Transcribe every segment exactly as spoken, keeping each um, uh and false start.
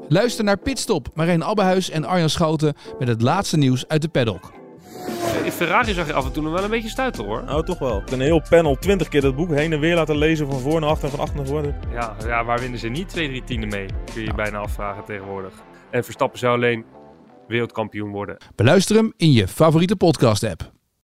Luister naar Pitstop, Marijn Abbehuis en Arjan Schouten met het laatste nieuws uit de paddock. In Ferrari zag je af en toe nog wel een beetje stuiten, hoor. Nou, toch wel. Een heel panel, twintig keer dat boek heen en weer laten lezen van voor naar achter en van achter naar voren. Ja, ja, waar winnen ze niet twee, drie tienden mee? Kun je je bijna afvragen tegenwoordig. En Verstappen zou alleen wereldkampioen worden. Beluister hem in je favoriete podcast-app.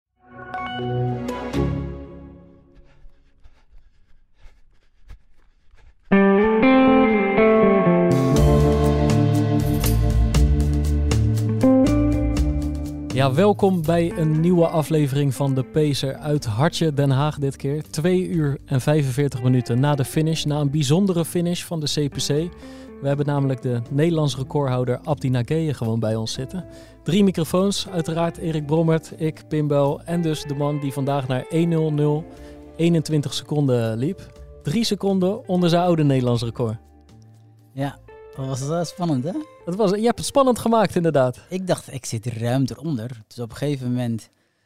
Ja, welkom bij een nieuwe aflevering van de Pacer uit Hartje, Den Haag dit keer. Twee uur en vijfenveertig minuten na de finish, na een bijzondere finish van de C P C. We hebben namelijk de Nederlands recordhouder Abdi Nageye gewoon bij ons zitten. Drie microfoons, uiteraard Erik Brommert, ik, Pimbel en dus de man die vandaag naar één nul nul eenentwintig seconden liep. Drie seconden onder zijn oude Nederlands record. Ja, dat was uh, spannend, hè? Dat was, je hebt het spannend gemaakt, inderdaad. Ik dacht, ik zit ruim eronder. Dus op een gegeven moment,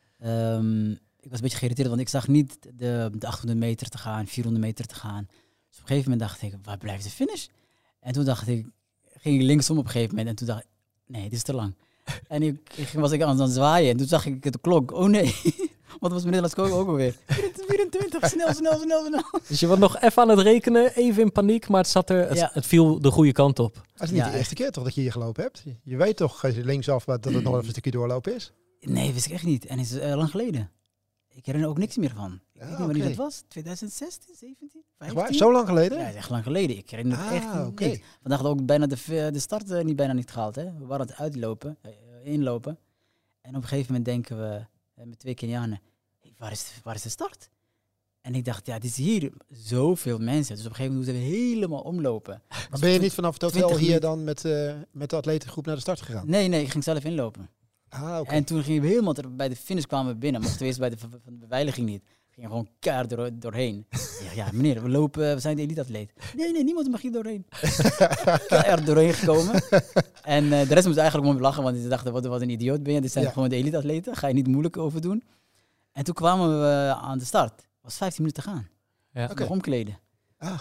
um, ik was een beetje geïrriteerd, want ik zag niet de, de achthonderd meter te gaan, vierhonderd meter te gaan. Dus op een gegeven moment dacht ik, waar blijft de finish? En toen dacht ik, ging ik linksom op een gegeven moment en toen dacht ik, nee, dit is te lang. En ik, ik was ik aan het zwaaien en toen zag ik de klok, oh nee, wat was mijn Nederlands ook alweer? vierentwintig, snel, snel, snel, snel. Dus je was nog even aan het rekenen, even in paniek, maar het, zat er, het, ja. het viel de goede kant op. Het is niet ja, de eerste keer toch dat je hier gelopen hebt? Je weet toch als je linksaf dat het nog even een stukje doorlopen is? Nee, wist ik echt niet. En het is uh, lang geleden. Ik herinner ook niks meer van. Ik Ja, weet niet wanneer okay. dat was. twintig zestien, zeventien, Echt vijftien? waar? Zo lang geleden? Ja, dat is echt lang geleden. Ik herinner Ah, echt oké. niks. Vandaag hadden we ook bijna de, de start uh, niet bijna niet gehaald. Hè? We waren aan het uitlopen, uh, inlopen. En op een gegeven moment denken we uh, met twee Kenianen, hey, waar, is de, waar is de start? En ik dacht, ja, het is hier zoveel mensen. Dus op een gegeven moment moeten we helemaal omlopen. Maar Dus ben je niet vanaf het hotel hier minuten. dan met, uh, met de atletengroep naar de start gegaan? Nee, nee, ik ging zelf inlopen. Ah, oké. Okay. En toen gingen we helemaal, ter, bij de finish kwamen we binnen. Mochten we eerst bij de, van de beveiliging niet. Gingen gewoon keihard door, doorheen. Ja, ja, meneer, we lopen, we zijn de elite-atleet. Nee, nee, niemand mag hier doorheen. Keihard doorheen gekomen. En uh, de rest moest eigenlijk gewoon lachen, want ze dachten, wat, wat een idioot ben je. Dit zijn ja. gewoon de elite-atleten, ga je niet moeilijk over doen. En toen kwamen we aan de start. Het was vijftien minuten te gaan. Ja. Okay. Nog omkleden. Ah.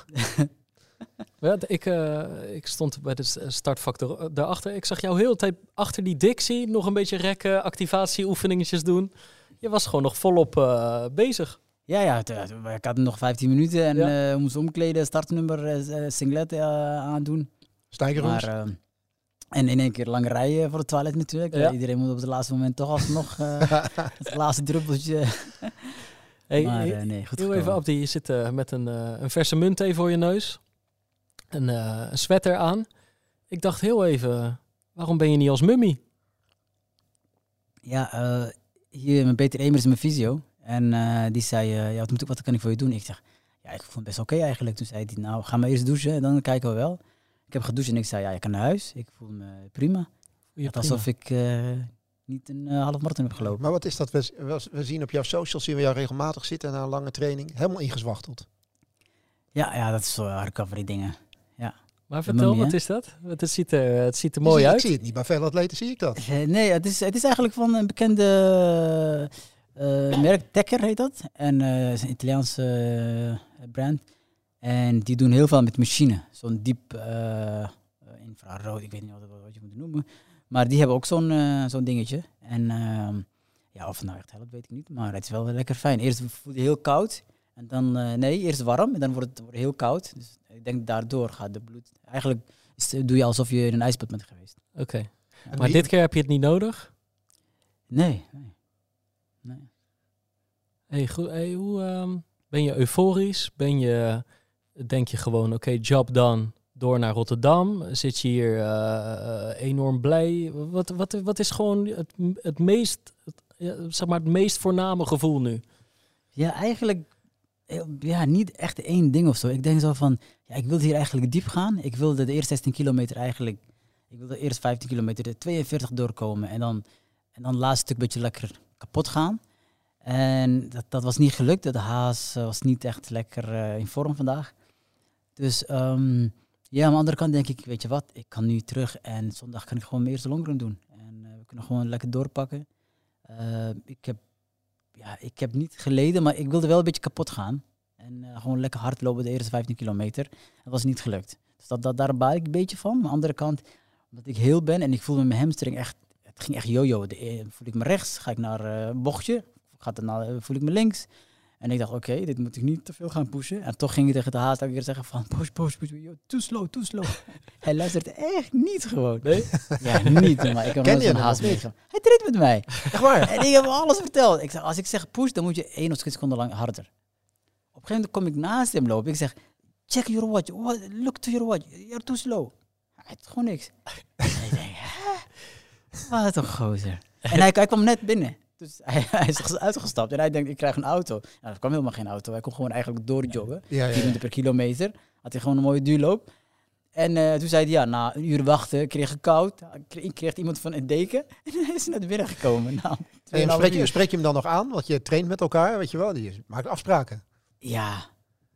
Ja, ik, uh, ik stond bij de startfactor daarachter. Ik zag jou heel de tijd achter die Dixie nog een beetje rekken, activatieoefeningetjes doen. Je was gewoon nog volop uh, bezig. Ja, ja, het, ik had nog vijftien minuten en ja. uh, moest omkleden, startnummer, uh, singlet uh, aandoen. Stijgerroes. Maar, uh, en in één keer lange rijen voor het toilet natuurlijk. Ja. Uh, iedereen moet op het laatste moment toch alsnog uh, het laatste druppeltje. Hey, maar uh, nee, goed heel even, Abdi, je zit uh, met een, uh, een verse munt even voor je neus. Een, uh, een sweater aan. Ik dacht heel even, waarom ben je niet als mummie? Ja, uh, hier met Peter Emers is mijn fysio. En uh, die zei, uh, ja, wat, moet ik, wat kan ik voor je doen? Ik zeg, ja, ik vond het best oké okay eigenlijk. Toen zei hij, nou, ga maar eerst douchen en dan kijken we wel. Ik heb gedoucht en ik zei, ja, je kan naar huis. Ik voel me prima. Ja, het alsof ik uh, niet een uh, half marathon heb gelopen. Maar wat is dat? We, we zien op jouw socials, zien we jou regelmatig zitten na een lange training. Helemaal ingezwachteld. Ja, ja, dat is zo recovery dingen. Ja. Maar vertel, mummie, wat hè? Is dat? Het ziet er, het ziet er mooi zie, uit. Ik zie het niet, bij veel atleten zie ik dat. Uh, nee, het is, het is eigenlijk van een bekende uh, merk, Tekker heet dat. En uh, is een Italiaanse uh, brand. En die doen heel veel met machine. Zo'n diep uh, infrarood, ik weet niet wat, wat je moet noemen. Maar die hebben ook zo'n uh, zo'n dingetje. En uh, ja, of het nou echt helpt, weet ik niet. Maar het is wel lekker fijn. Eerst voel je heel koud. En dan, uh, nee, eerst warm. En dan wordt het, wordt het heel koud. Dus ik denk daardoor gaat de bloed... Eigenlijk is, doe je alsof je in een ijsbad bent geweest. Oké. Okay. Ja. Maar dit keer heb je het niet nodig? Nee. nee. nee. Hey, goed, hey, hoe, um, ben je euforisch? Ben je, denk je gewoon, oké, okay, job done, door naar Rotterdam? Zit je hier uh, enorm blij? Wat, wat, wat is gewoon het, het meest, het, zeg maar het meest voorname gevoel nu? Ja, eigenlijk ja, niet echt één ding of zo. Ik denk zo van, ja, ik wilde hier eigenlijk diep gaan. Ik wilde de eerste zestien kilometer eigenlijk, ik wilde de eerste vijftien kilometer de tweeënveertig doorkomen. En dan, en dan het laatste stuk een beetje lekker kapot gaan. En dat, dat was niet gelukt. De haas was niet echt lekker uh, in vorm vandaag. Dus um, ja, aan de andere kant denk ik, weet je wat, ik kan nu terug en zondag kan ik gewoon mijn eerste longrun doen. En uh, we kunnen gewoon lekker doorpakken. Uh, ik, heb, ja, ik heb niet geleden, maar ik wilde wel een beetje kapot gaan. En uh, gewoon lekker hard lopen de eerste vijftien kilometer. Dat was niet gelukt. Dus dat, dat, daar baal ik een beetje van. Aan de andere kant, omdat ik heel ben en ik voelde mijn hamstring echt, het ging echt yo-yo. De, eh, voel ik me rechts, ga ik naar een uh, bochtje, gaat het naar, uh, voel ik me links. En ik dacht, oké, okay, dit moet ik niet te veel gaan pushen. En toch ging ik tegen de haast elke keer zeggen van, push, push, push, yo, too slow, too slow. Hij luistert echt niet gewoon. Nee? Ja, niet, maar ik heb nooit een haast meegegaan. Hij treedt met mij. Echt waar? En ik heb alles verteld. Ik zeg, als ik zeg push, dan moet je één of twee seconden lang harder. Op een gegeven moment kom ik naast hem lopen. Ik zeg, check your watch. What? Look to your watch. You're too slow. Hij doet gewoon niks. En ik denk, hè? Wat een gozer. En hij, hij kwam net binnen. Dus hij, hij is uitgestapt en hij denkt, ik krijg een auto. Nou, er kwam helemaal geen auto. Hij kon gewoon eigenlijk doorjoggen. Ja, ja, ja. vier per kilometer. Had hij gewoon een mooie duurloop. En uh, toen zei hij, ja, na een uur wachten, kreeg ik koud. Ik kreeg iemand van een deken. En hij is naar binnen gekomen. Nou, en spreek, je, spreek je hem dan nog aan? Want je traint met elkaar, weet je wel. Je maakt afspraken. Ja.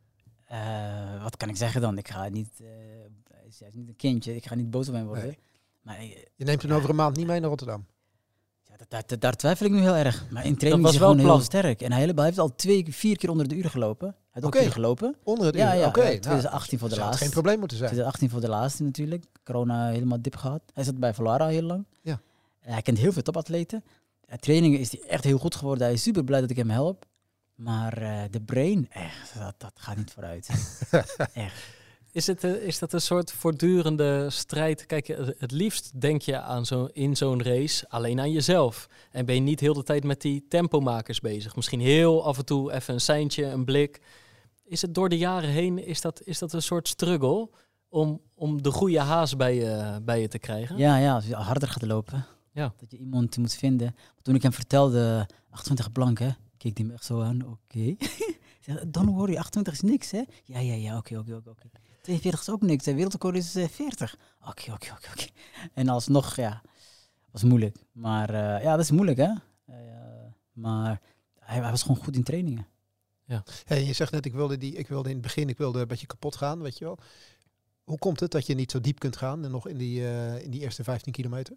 Uh, wat kan ik zeggen dan? Ik ga niet... Uh, hij is niet een kindje. Ik ga niet boos op hem worden. Nee. Maar, uh, je neemt hem ja. over een maand niet mee naar Rotterdam? Daar, daar, daar twijfel ik nu heel erg. Maar in training was is hij gewoon heel sterk. En hij, hij heeft al twee, vier keer onder de uur gelopen. Hij heeft ook okay. gelopen. Onder het uur? Ja, ja. Oké. Okay. twintig achttien nou, voor de laatste. geen probleem moeten zijn. twintig achttien voor de laatste natuurlijk. Corona helemaal dip gehad. Hij zat bij Volara heel lang. Ja. Hij kent heel veel topatleten. In trainingen is hij echt heel goed geworden. Hij is super blij dat ik hem help. Maar uh, de brain, echt, dat, dat gaat niet vooruit. Echt. Is, het, is dat een soort voortdurende strijd? Kijk, het liefst denk je aan zo, in zo'n race alleen aan jezelf. En ben je niet heel de tijd met die tempomakers bezig. Misschien heel af en toe even een seintje, een blik. Is het door de jaren heen, is dat, is dat een soort struggle om, om de goede haas bij je, bij je te krijgen? Ja, ja, als je harder gaat lopen. Ja. Dat je iemand moet vinden. Toen ik hem vertelde, achtentwintig blank, hè, keek hij me echt zo aan. Oké. Okay. Don't worry, achtentwintig is niks, hè? Ja, ja, ja, oké, oké, oké. tweeënveertig is ook niks. De wereldrecord is uh, veertig. Oké, oké, oké, oké. En alsnog, ja, was moeilijk. Maar uh, ja, dat is moeilijk, hè? Uh, maar hij, hij was gewoon goed in trainingen. Ja. Hey, je zegt net, ik wilde, die, ik wilde in het begin ik wilde een beetje kapot gaan, weet je wel. Hoe komt het dat je niet zo diep kunt gaan en nog in die, uh, in die eerste vijftien kilometer?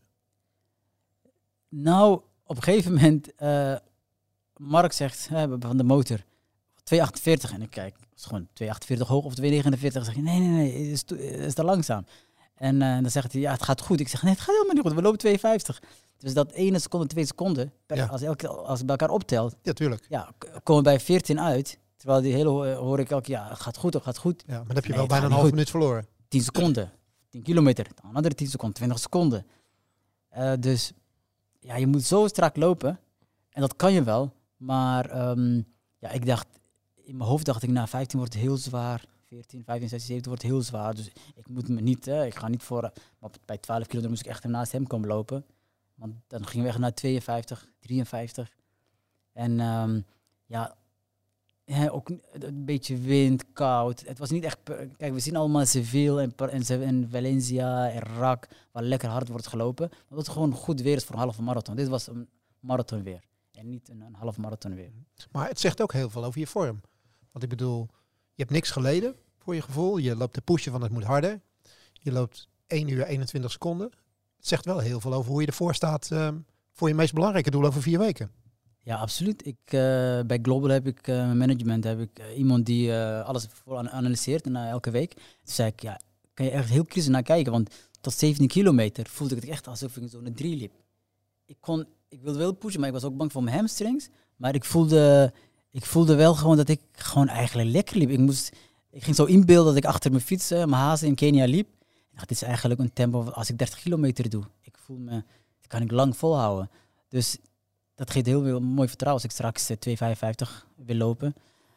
Nou, op een gegeven moment, uh, Mark zegt uh, van de motor, twee achtenveertig. En ik kijk, het is gewoon twee achtenveertig hoog of twee negenenveertig. Dan zeg je, nee, nee, nee, het is, te, het is te langzaam. En uh, dan zegt hij, ja, het gaat goed. Ik zeg, nee, het gaat helemaal niet goed. We lopen twee vijftig. Dus dat ene seconde, twee seconden, per, ja. als, elke, als het bij elkaar optelt, ja, tuurlijk. Ja, komen we bij veertien uit. Terwijl die hele hoor ik elke, ja, het gaat goed, het gaat goed. Ja, maar dan heb je nee, wel bijna een half minuut verloren. tien seconden, tien kilometer, dan andere tien seconden, twintig seconden. Uh, dus ja, je moet zo strak lopen. En dat kan je wel. Maar um, ja, ik dacht, in mijn hoofd dacht ik, nou, vijftien wordt heel zwaar. veertien, vijftien, zestien, zeventien wordt heel zwaar. Dus ik moet me niet, hè, ik ga niet voor... Maar bij twaalf kilometer moest ik echt naast hem komen lopen. Want dan gingen we echt naar tweeënvijftig, drieënvijftig. En um, ja, ja, ook een beetje wind, koud. Het was niet echt... Kijk, we zien allemaal Seville en, en, en Valencia en Raak, waar lekker hard wordt gelopen. Maar dat is gewoon goed weer is voor een halve marathon. Dit was een marathon weer. En niet een, een half marathon weer. Maar het zegt ook heel veel over je vorm. Want ik bedoel, je hebt niks geleden voor je gevoel. Je loopt de pushen van het moet harder. Je loopt één uur eenentwintig seconden. Het zegt wel heel veel over hoe je ervoor staat um, voor je meest belangrijke doel over vier weken. Ja, absoluut. Ik, uh, bij Global heb ik uh, management, heb ik uh, iemand die uh, alles analyseert en, uh, elke week. Toen zei ik, ja, kan je echt heel kritisch naar kijken. Want tot zeventien kilometer voelde ik het echt alsof ik zo'n drie liep. Ik, kon, ik wilde wel pushen, maar ik was ook bang voor mijn hamstrings. Maar ik voelde, ik voelde wel gewoon dat ik gewoon eigenlijk lekker liep. Ik, moest, ik ging zo inbeelden dat ik achter mijn fiets, uh, mijn hazen in Kenia liep. Ik dacht, dit is eigenlijk een tempo als ik dertig kilometer doe. Ik voel me, dat kan ik lang volhouden. Dus dat geeft heel veel mooi vertrouwen als ik straks uh, twee vijfenvijftig wil lopen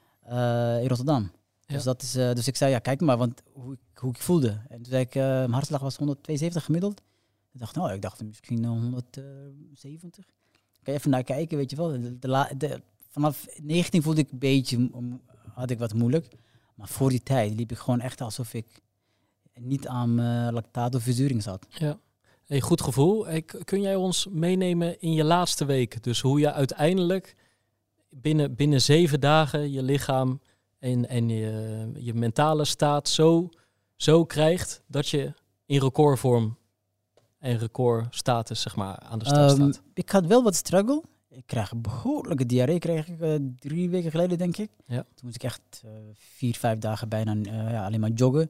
uh, in Rotterdam. Ja. Dus, dat is, uh, dus ik zei, ja, kijk maar, want hoe ik, hoe ik voelde. En toen zei ik, uh, mijn hartslag was honderdtweeënzeventig gemiddeld. Ik dacht, nou, ik dacht misschien honderdzeventig. Kan je even naar kijken, weet je wel. De, de la, de, vanaf negentien voelde ik een beetje, had ik wat moeilijk. Maar voor die tijd liep ik gewoon echt alsof ik niet aan uh, lactaat of verzuring zat. Ja. Hey, goed gevoel. Hey, kun jij ons meenemen in je laatste week? Dus hoe je uiteindelijk binnen, binnen zeven dagen je lichaam en, en je, je mentale staat zo, zo krijgt dat je in recordvorm en recordstatus zeg maar, aan de start um, staat. Ik had wel wat struggle. Ik kreeg een behoorlijke diarree, kreeg ik uh, drie weken geleden denk ik. Ja. Toen moest ik echt uh, vier, vijf dagen bijna uh, ja, alleen maar joggen.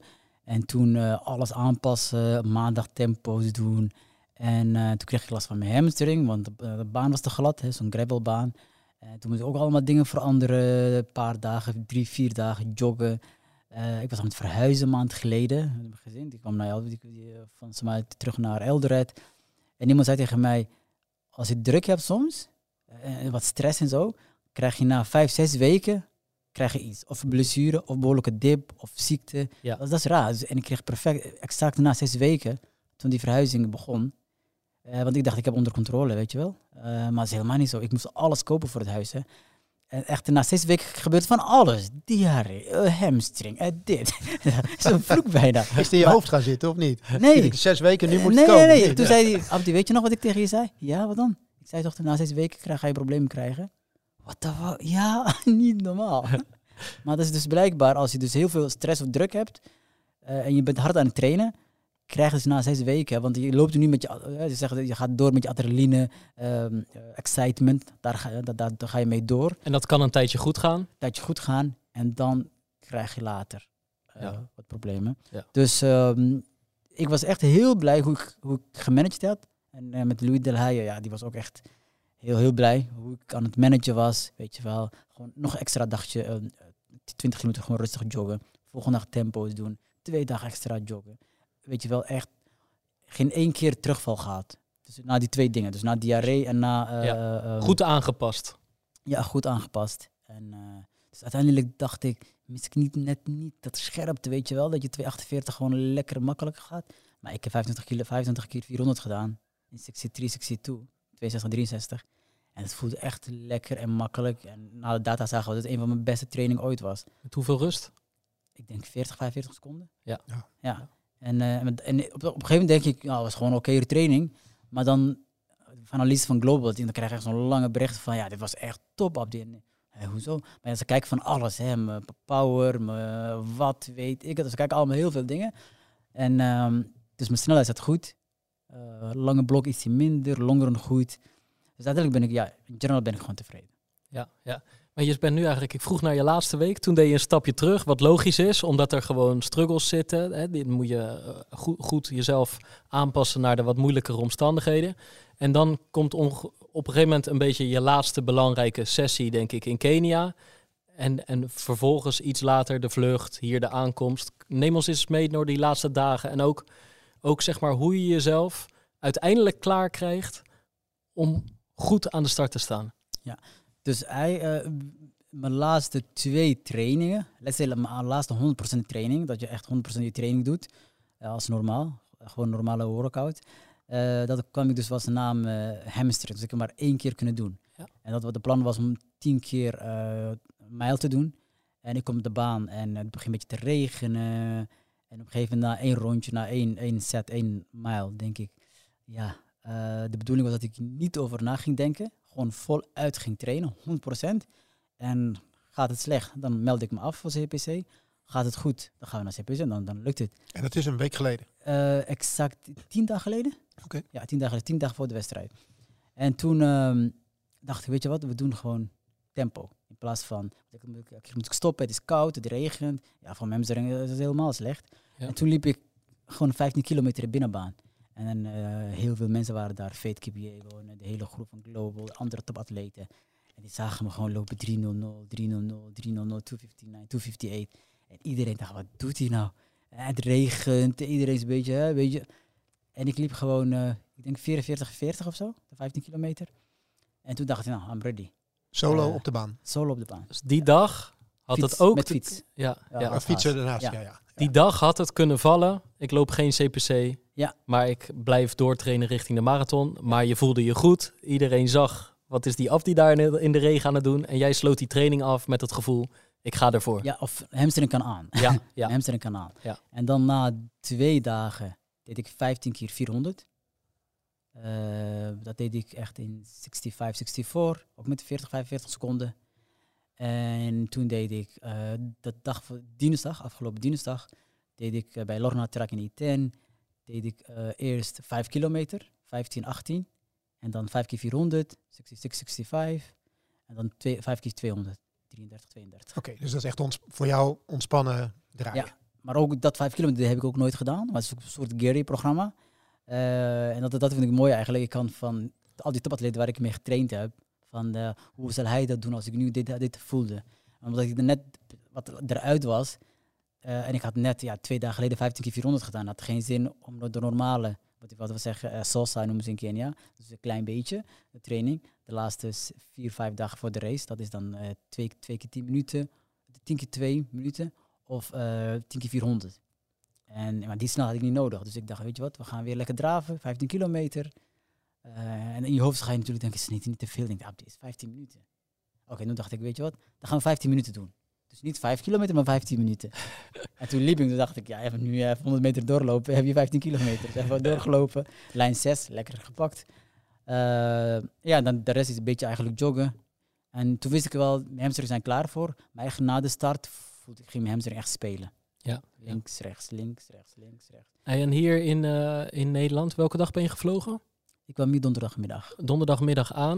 En toen uh, alles aanpassen, maandag tempo's doen. En uh, toen kreeg ik last van mijn hamstring, want de, uh, de baan was te glad, hè, zo'n gravelbaan. En toen moest ik ook allemaal dingen veranderen. Een paar dagen, drie, vier dagen joggen. Uh, ik was aan het verhuizen een maand geleden. Met mijn gezin. Ik kwam naar Eldoret, van Smuit terug naar Eldoret. En iemand zei tegen mij, als je druk hebt soms, uh, wat stress en zo, krijg je na vijf, zes weken krijg je iets. Of een blessure, of behoorlijke dip, of ziekte. Ja. Dat, dat is raar. Dus, en ik kreeg perfect, exact na zes weken, toen die verhuizing begon. Uh, want ik dacht, ik heb onder controle, weet je wel. Uh, maar dat is helemaal niet zo. Ik moest alles kopen voor het huis. Hè. En echt, na zes weken gebeurt van alles. Diarree, uh, hamstring, uh, dit. Zo'n vloek bijna. Is het in je maar, hoofd gaan zitten of niet? Nee. Ik, zes weken, nu moet nee, het komen. Nee, nee, nee. Toen zei hij, Abdi, weet je nog wat ik tegen je zei? Ja, wat dan? Ik zei toch, na zes weken ga je problemen krijgen. Wat de fuck? Ja, niet normaal. Maar dat is dus blijkbaar, als je dus heel veel stress of druk hebt, uh, en je bent hard aan het trainen, krijg je dus na zes weken, want je loopt nu met je, uh, ze zeggen, je gaat door met je adrenaline, um, uh, excitement, daar ga, daar, daar, daar ga je mee door. En dat kan een tijdje goed gaan? Een tijdje goed gaan, en dan krijg je later uh, ja. wat problemen. Ja. Dus um, ik was echt heel blij hoe ik, hoe ik gemanaged had. En uh, met Louis Delhaye, ja, die was ook echt heel, heel blij hoe ik aan het managen was, weet je wel. Gewoon nog een extra dagje, uh, twintig kilometer gewoon rustig joggen. Volgende dag tempo's doen, twee dagen extra joggen. Weet je wel, echt geen één keer terugval gehad. Dus na die twee dingen, dus na diarree en na... Uh, ja, um, goed aangepast. Ja, goed aangepast. En uh, dus uiteindelijk dacht ik, mis ik niet, net niet dat scherpte, weet je wel, dat je twee achtenveertig gewoon lekker makkelijk gaat. Maar ik heb vijfentwintig kilo, vijfentwintig keer vierhonderd gedaan, in zesentachtig, zesentwintig, tweeënzestig, drieënzestig. En het voelde echt lekker en makkelijk. En na de data zagen we dat het een van mijn beste trainingen ooit was. Met hoeveel rust? Ik denk veertig, vijfenveertig seconden. Ja. Ja. ja. En, uh, en op, op een gegeven moment denk ik, nou, het was gewoon een oké training. Maar dan, van analyse van Global, dan krijg je echt zo'n lange bericht van, ja, dit was echt top op die. Hey, hoezo? Maar ja, ze kijken van alles, hè, mijn power, mijn wat, weet ik het. Ze kijken allemaal heel veel dingen. En um, dus mijn snelheid zat goed. Uh, lange blok ietsje minder, longeren goed. Dus uiteindelijk ben ik, ja, in general ben ik gewoon tevreden. Ja, ja. Maar je bent nu eigenlijk, ik vroeg naar je laatste week, toen deed je een stapje terug, wat logisch is, omdat er gewoon struggles zitten. Hè. Dan moet je uh, goed, goed jezelf aanpassen naar de wat moeilijkere omstandigheden. En dan komt onge- op een gegeven moment een beetje je laatste belangrijke sessie, denk ik, in Kenia. En, en vervolgens iets later de vlucht, hier de aankomst. Neem ons eens mee door die laatste dagen en ook, ook zeg maar hoe je jezelf uiteindelijk klaar krijgt om goed aan de start te staan. Ja. Dus hij, uh, mijn laatste twee trainingen, let's say mijn laatste honderd procent training, dat je echt honderd procent je training doet, uh, als normaal, gewoon een normale workout. Uh, dat kwam ik dus was de naam uh, hamstring, dus ik heb maar één keer kunnen doen. Ja. En dat wat de plan was om tien keer uh, mijl te doen. En ik kom op de baan en uh, het begint een beetje te regenen. En op een gegeven moment na één rondje, na één, één set, één mijl, denk ik, ja, uh, de bedoeling was dat ik niet over na ging denken. Gewoon voluit ging trainen, honderd procent. En gaat het slecht, dan meld ik me af voor C P C. Gaat het goed, dan gaan we naar C P C en dan, dan lukt het. En dat is een week geleden? Uh, exact tien dagen geleden. Oké. Okay. Ja, tien dagen, tien dagen voor de wedstrijd. En toen um, dacht ik, weet je wat, we doen gewoon tempo. In plaats van, ik moet, ik moet stoppen, het is koud, het regent. Ja, voor mij is het helemaal slecht. Ja. En toen liep ik gewoon vijftien kilometer de binnenbaan. En dan, uh, heel veel mensen waren daar, Fate Kipyego, de hele groep van Global, andere topatleten. En die zagen me gewoon lopen drie nul nul, drie nul nul, drie nul nul, tweehonderdnegenentwintig, tweehonderdachtenvijftig. En iedereen dacht, wat doet hij nou? En het regent, iedereen is een beetje, hè, weet je. En ik liep gewoon, uh, ik denk vierenveertig, veertig of zo, de vijftien kilometer. En toen dacht ik, nou, I'm ready. Solo uh, op de baan? Solo op de baan. Dus die dag had fiets, het ook... Met fiets. Ja, ja. ja. Fietsen ernaast, ja. ja. ja, ja. Die dag had het kunnen vallen. Ik loop geen C P C, ja. maar ik blijf doortrainen richting de marathon. Maar je voelde je goed. Iedereen zag, wat is die af die daar in de regen aan het doen? En jij sloot die training af met het gevoel, ik ga ervoor. Ja, of hamstring kan aan. Ja, ja. hamstring kan aan. Ja. En dan na twee dagen deed ik vijftien keer vierhonderd. Uh, dat deed ik echt in vijfenzestig, vierenenzestig, ook met veertig, vijfenveertig seconden. En toen deed ik, uh, de dag voor dinsdag, afgelopen dinsdag, deed ik uh, bij Lorna Track in I tien, deed ik uh, eerst vijf kilometer, vijftien, achttien. En dan vijf keer vierhonderd, zesenzestig, vijfenzestig. En dan twee, vijf keer tweehonderd, drieëndertig, tweeëndertig. Oké, okay, dus dat is echt ons, voor jou ontspannen draaien. Ja, maar ook dat vijf kilometer heb ik ook nooit gedaan. Maar het is ook een soort Gary-programma. Uh, en dat, dat vind ik mooi eigenlijk. Ik kan van al die topatleten waar ik mee getraind heb, van uh, hoe zal hij dat doen als ik nu dit, dit voelde. Omdat ik er net wat eruit was. Uh, en ik had net ja, twee dagen geleden vijftien keer vierhonderd gedaan. Het had geen zin om de normale, wat ik wat we zeggen, uh, salsa noemen ze in Kenia. Dus een klein beetje, de training. De laatste vier, vijf dagen voor de race. Dat is dan uh, twee, twee keer tien minuten, tien keer twee minuten of uh, tien keer vierhonderd. En, maar die snelheid had ik niet nodig. Dus ik dacht, weet je wat, we gaan weer lekker draven, vijftien kilometer. Uh, en in je hoofd ga je natuurlijk denken, is het niet, niet te veel? Ik denk, ah, dit is vijftien minuten. Oké, okay, toen dacht ik, weet je wat, dan gaan we vijftien minuten doen. Dus niet vijf kilometer, maar vijftien minuten. En toen liep ik, toen dacht ik, ja, even nu even honderd meter doorlopen, heb je vijftien kilometer. Dus even doorgelopen, lijn zes, lekker gepakt. Uh, ja, dan de rest is een beetje eigenlijk joggen. En toen wist ik wel, mijn hamstrings zijn klaar voor. Maar eigenlijk na de start voelde ik, ging mijn hamstring echt spelen. Ja. Links, rechts, links, rechts, links, rechts. En hier in, uh, in Nederland, welke dag ben je gevlogen? Ik kwam hier donderdagmiddag. Donderdagmiddag aan.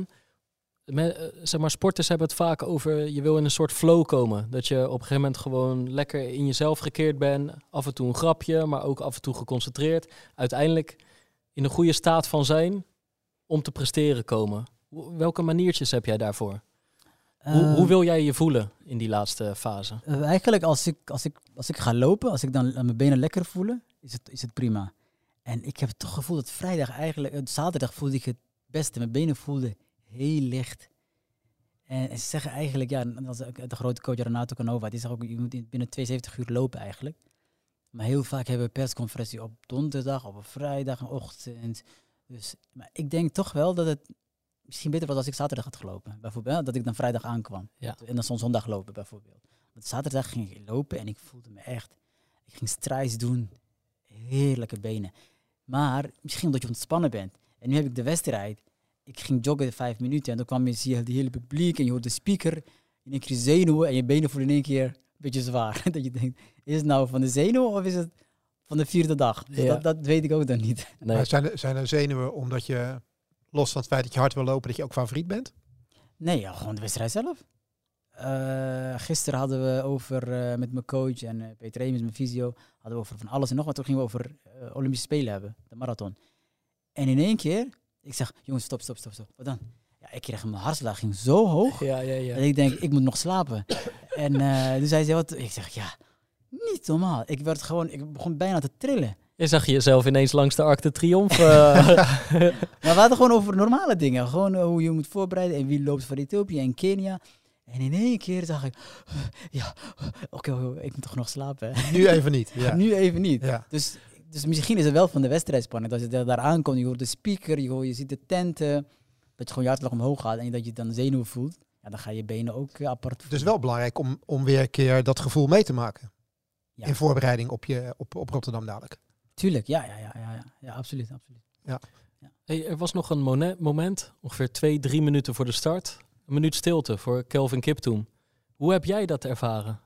Met, uh, zeg maar, sporters hebben het vaak over, je wil in een soort flow komen. Dat je op een gegeven moment gewoon lekker in jezelf gekeerd bent. Af en toe een grapje, maar ook af en toe geconcentreerd. Uiteindelijk in een goede staat van zijn om te presteren komen. Welke maniertjes heb jij daarvoor? Uh, hoe, hoe wil jij je voelen in die laatste fase? Uh, eigenlijk als ik, als, ik, als ik ga lopen, als ik dan mijn benen lekker voelen, is het, is het prima. En ik heb toch gevoeld dat vrijdag eigenlijk, uh, zaterdag voelde ik het beste. Mijn benen voelden heel licht. En, en ze zeggen eigenlijk, ja, als de grote coach Renato Canova, die zegt ook, je moet binnen tweeënzeventig uur lopen eigenlijk. Maar heel vaak hebben we persconferentie op donderdag, op een vrijdagochtend. Dus, maar ik denk toch wel dat het misschien beter was als ik zaterdag had gelopen. Bijvoorbeeld, dat ik dan vrijdag aankwam. Ja. En dan soms zondag lopen bijvoorbeeld. Want zaterdag ging ik lopen en ik voelde me echt, ik ging strides doen. Heerlijke benen. Maar misschien omdat je ontspannen bent. En nu heb ik de wedstrijd. Ik ging joggen vijf minuten en dan kwam je, zie je die hele publiek en je hoort de speaker. In één keer zenuwen en je benen voelen in één keer een beetje zwaar. Dat je denkt, is het nou van de zenuwen of is het van de vierde dag? Dus ja. dat, dat weet ik ook dan niet. Nee. Maar zijn, er, zijn er zenuwen omdat je, los van het feit dat je hard wil lopen, dat je ook favoriet bent? Nee, ja, gewoon de wedstrijd zelf. Uh, gisteren hadden we over, uh, met mijn coach en uh, Peter Reemers, mijn fysio, hadden we over van alles en nog wat. Toen gingen we over uh, Olympische Spelen hebben, de marathon. En in één keer, ik zeg, jongens, stop, stop, stop, stop. Wat dan? Ja, ik kreeg mijn hartslag ging zo hoog. Ja, ja, ja. Dat ik denk, ik moet nog slapen. En uh, dus hij zei, wat? Ik zeg, ja, niet normaal. Ik werd gewoon, ik begon bijna te trillen. Je zag jezelf ineens langs de Arc de Triomphe. Uh. Maar we hadden gewoon over normale dingen. Gewoon uh, hoe je moet voorbereiden en wie loopt voor Ethiopië en Kenia. En in één keer zag ik, uh, ja, oké, okay, okay, ik moet toch nog slapen. Nu even niet. Ja. Nu even niet. Ja. Dus, dus misschien is het wel van de wedstrijdspanning. Dat je daar aankomt, je hoort de speaker, je, hoort, je ziet de tenten. Dat je gewoon je hartslag omhoog gaat en dat je dan zenuwen voelt. Ja, dan ga je benen ook uh, apart voelen. Dus wel belangrijk om, om weer een keer dat gevoel mee te maken. Ja. In voorbereiding op, je, op, op Rotterdam dadelijk. Tuurlijk, ja, ja, ja, ja, ja. ja absoluut, absoluut. Ja. Ja. Hey, er was nog een moment, moment, ongeveer twee, drie minuten voor de start. Een minuut stilte voor Kelvin Kiptoum. Hoe heb jij dat ervaren?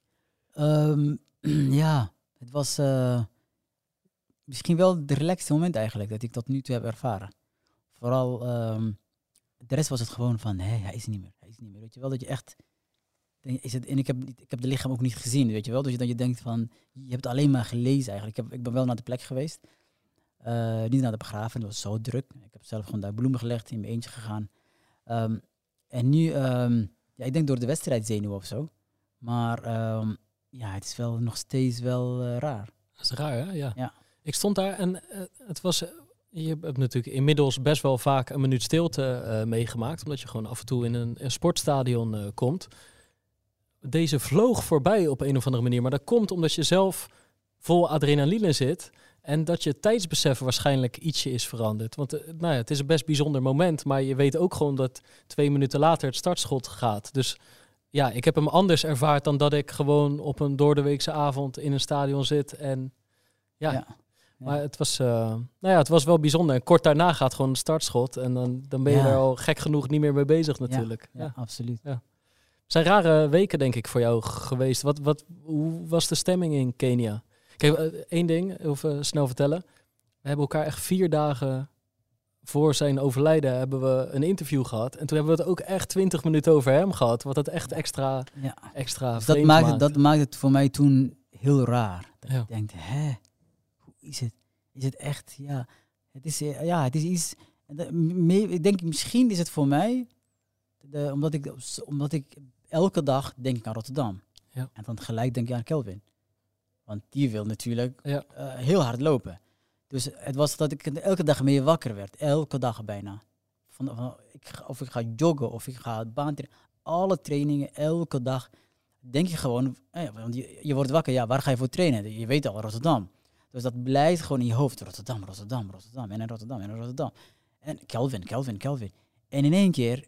Um, ja, het was uh, misschien wel de relaxte moment eigenlijk dat ik tot nu toe heb ervaren. Vooral, um, de rest was het gewoon van, hé, hij is niet meer, hij is niet meer. Weet je wel, dat je echt, is het, en ik heb, ik heb de lichaam ook niet gezien, weet je wel. Dus dat je denkt van, je hebt alleen maar gelezen eigenlijk. Ik, heb, ik ben wel naar de plek geweest, uh, niet naar de begrafenis, het was zo druk. Ik heb zelf gewoon daar bloemen gelegd, in mijn eentje gegaan. Um, en nu, um, ja, ik denk door de wedstrijdzenuw of zo. Maar um, ja, het is wel nog steeds wel uh, raar. Dat is raar, hè? Ja. Ja. Ik stond daar en uh, het was... Uh, je hebt natuurlijk inmiddels best wel vaak een minuut stilte uh, meegemaakt. Omdat je gewoon af en toe in een, een sportstadion uh, komt. Deze vloog voorbij op een of andere manier. Maar dat komt omdat je zelf vol adrenaline zit. En dat je tijdsbesef waarschijnlijk ietsje is veranderd. Want uh, nou ja, het is een best bijzonder moment. Maar je weet ook gewoon dat twee minuten later het startschot gaat. Dus ja, ik heb hem anders ervaard dan dat ik gewoon op een doordeweekse avond in een stadion zit. En ja, ja. maar het was, uh, nou ja, het was wel bijzonder. En kort daarna gaat gewoon een startschot. En dan, dan ben je ja. er al gek genoeg niet meer mee bezig natuurlijk. Ja, ja, ja. absoluut. Ja. Het zijn rare weken denk ik voor jou geweest. Wat, wat, hoe was de stemming in Kenia? Kijk, uh, één ding, even snel vertellen. We hebben elkaar echt vier dagen voor zijn overlijden hebben we een interview gehad. En toen hebben we het ook echt twintig minuten over hem gehad. Wat het echt extra, ja. extra dus dat vreemd maakt, maakt. dat maakt het voor mij toen heel raar. Dat Ja. je denkt, hè, hoe is het? Is het echt? Ja, het is, eh, ja, het is iets... dat- me- Ik denk, misschien is het voor mij, de, omdat, ik, omdat ik elke dag denk ik aan Rotterdam. Ja. En dan gelijk denk ik aan Kelvin. Want die wil natuurlijk Ja. eh, heel hard lopen. Dus het was dat ik elke dag meer wakker werd. Elke dag bijna. Van, van, ik ga, of ik ga joggen, of ik ga baantrainen. Alle trainingen, elke dag. Denk je gewoon, eh, want je, je wordt wakker, ja, waar ga je voor trainen? Je weet al, Rotterdam. Dus dat blijft gewoon in je hoofd. Rotterdam, Rotterdam, Rotterdam. En in Rotterdam, en in Rotterdam. En Kelvin, Kelvin, Kelvin. En in één keer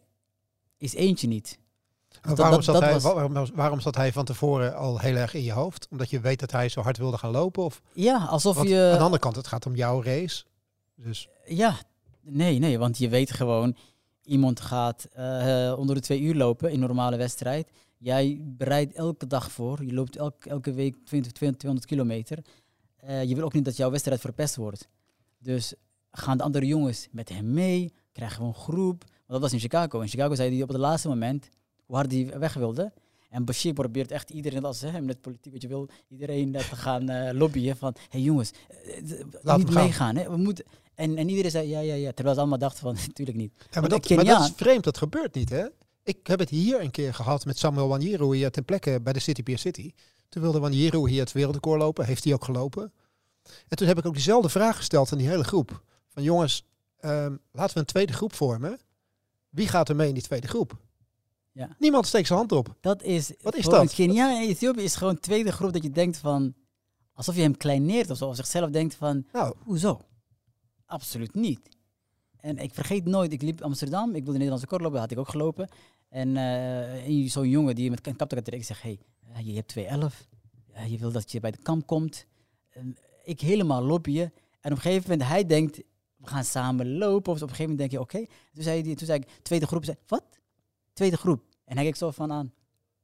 is eentje niet. Maar dat- waarom, dat- zat dat hij, was- waarom, waarom zat hij van tevoren al heel erg in je hoofd? Omdat je weet dat hij zo hard wilde gaan lopen? Of, Ja, alsof want je... aan de andere kant, het gaat om jouw race. Dus Ja, nee, nee, want je weet gewoon, iemand gaat eh, onder de twee uur lopen in een normale wedstrijd. Jij bereidt elke dag voor, je loopt elke, elke week twintig, tweehonderd kilometer. Eh, je wil ook niet dat jouw wedstrijd verpest wordt. Dus gaan de andere jongens met hem mee, krijgen we een groep. Want dat was in Chicago. In Chicago zei hij op het laatste moment hoe hard hij weg wilde. En Bashir probeert echt iedereen, als hem net politiek wat je wil, iedereen eh, te gaan eh, lobbyen van, hé hey jongens, eh, eh, Laat niet hem gaan. meegaan. Hè? We moeten... en, en iedereen zei ja, ja, ja. Terwijl ze allemaal dachten van, natuurlijk niet. Ja, maar, Want dat, een maar dat Keniaan- is vreemd, dat gebeurt niet, hè? Ik heb het hier een keer gehad met Samuel Wanjiru hier ten plekke bij de City Pier City. Toen wilde Wanjiru hier het wereldrecord lopen, heeft hij ook gelopen. En toen heb ik ook diezelfde vraag gesteld aan die hele groep. Van jongens, ehm, laten we een tweede groep vormen. Wie gaat er mee in die tweede groep? Ja. Niemand steekt zijn hand op. Dat is, Wat is voor dat? een Keniaan en Ethiopië is gewoon een tweede groep dat je denkt van, alsof je hem kleineert of zo, of zichzelf denkt van, Nou, hoezo? Absoluut niet. En ik vergeet nooit, ik liep Amsterdam, ik wilde Nederlandse kort lopen, had ik ook gelopen. En eh, zo'n jongen die met een kaptak had, ik zeg, hé, hey, je hebt twee elf, uh, je wil dat je bij de kamp komt. En ik helemaal lobbyen. En op een gegeven moment, hij denkt, we gaan samen lopen. Of op een gegeven moment denk je, oké. Okay. Toen, zei hij, toen zei ik, tweede groep. Zei, wat? Tweede groep. En hij kijkt zo van aan.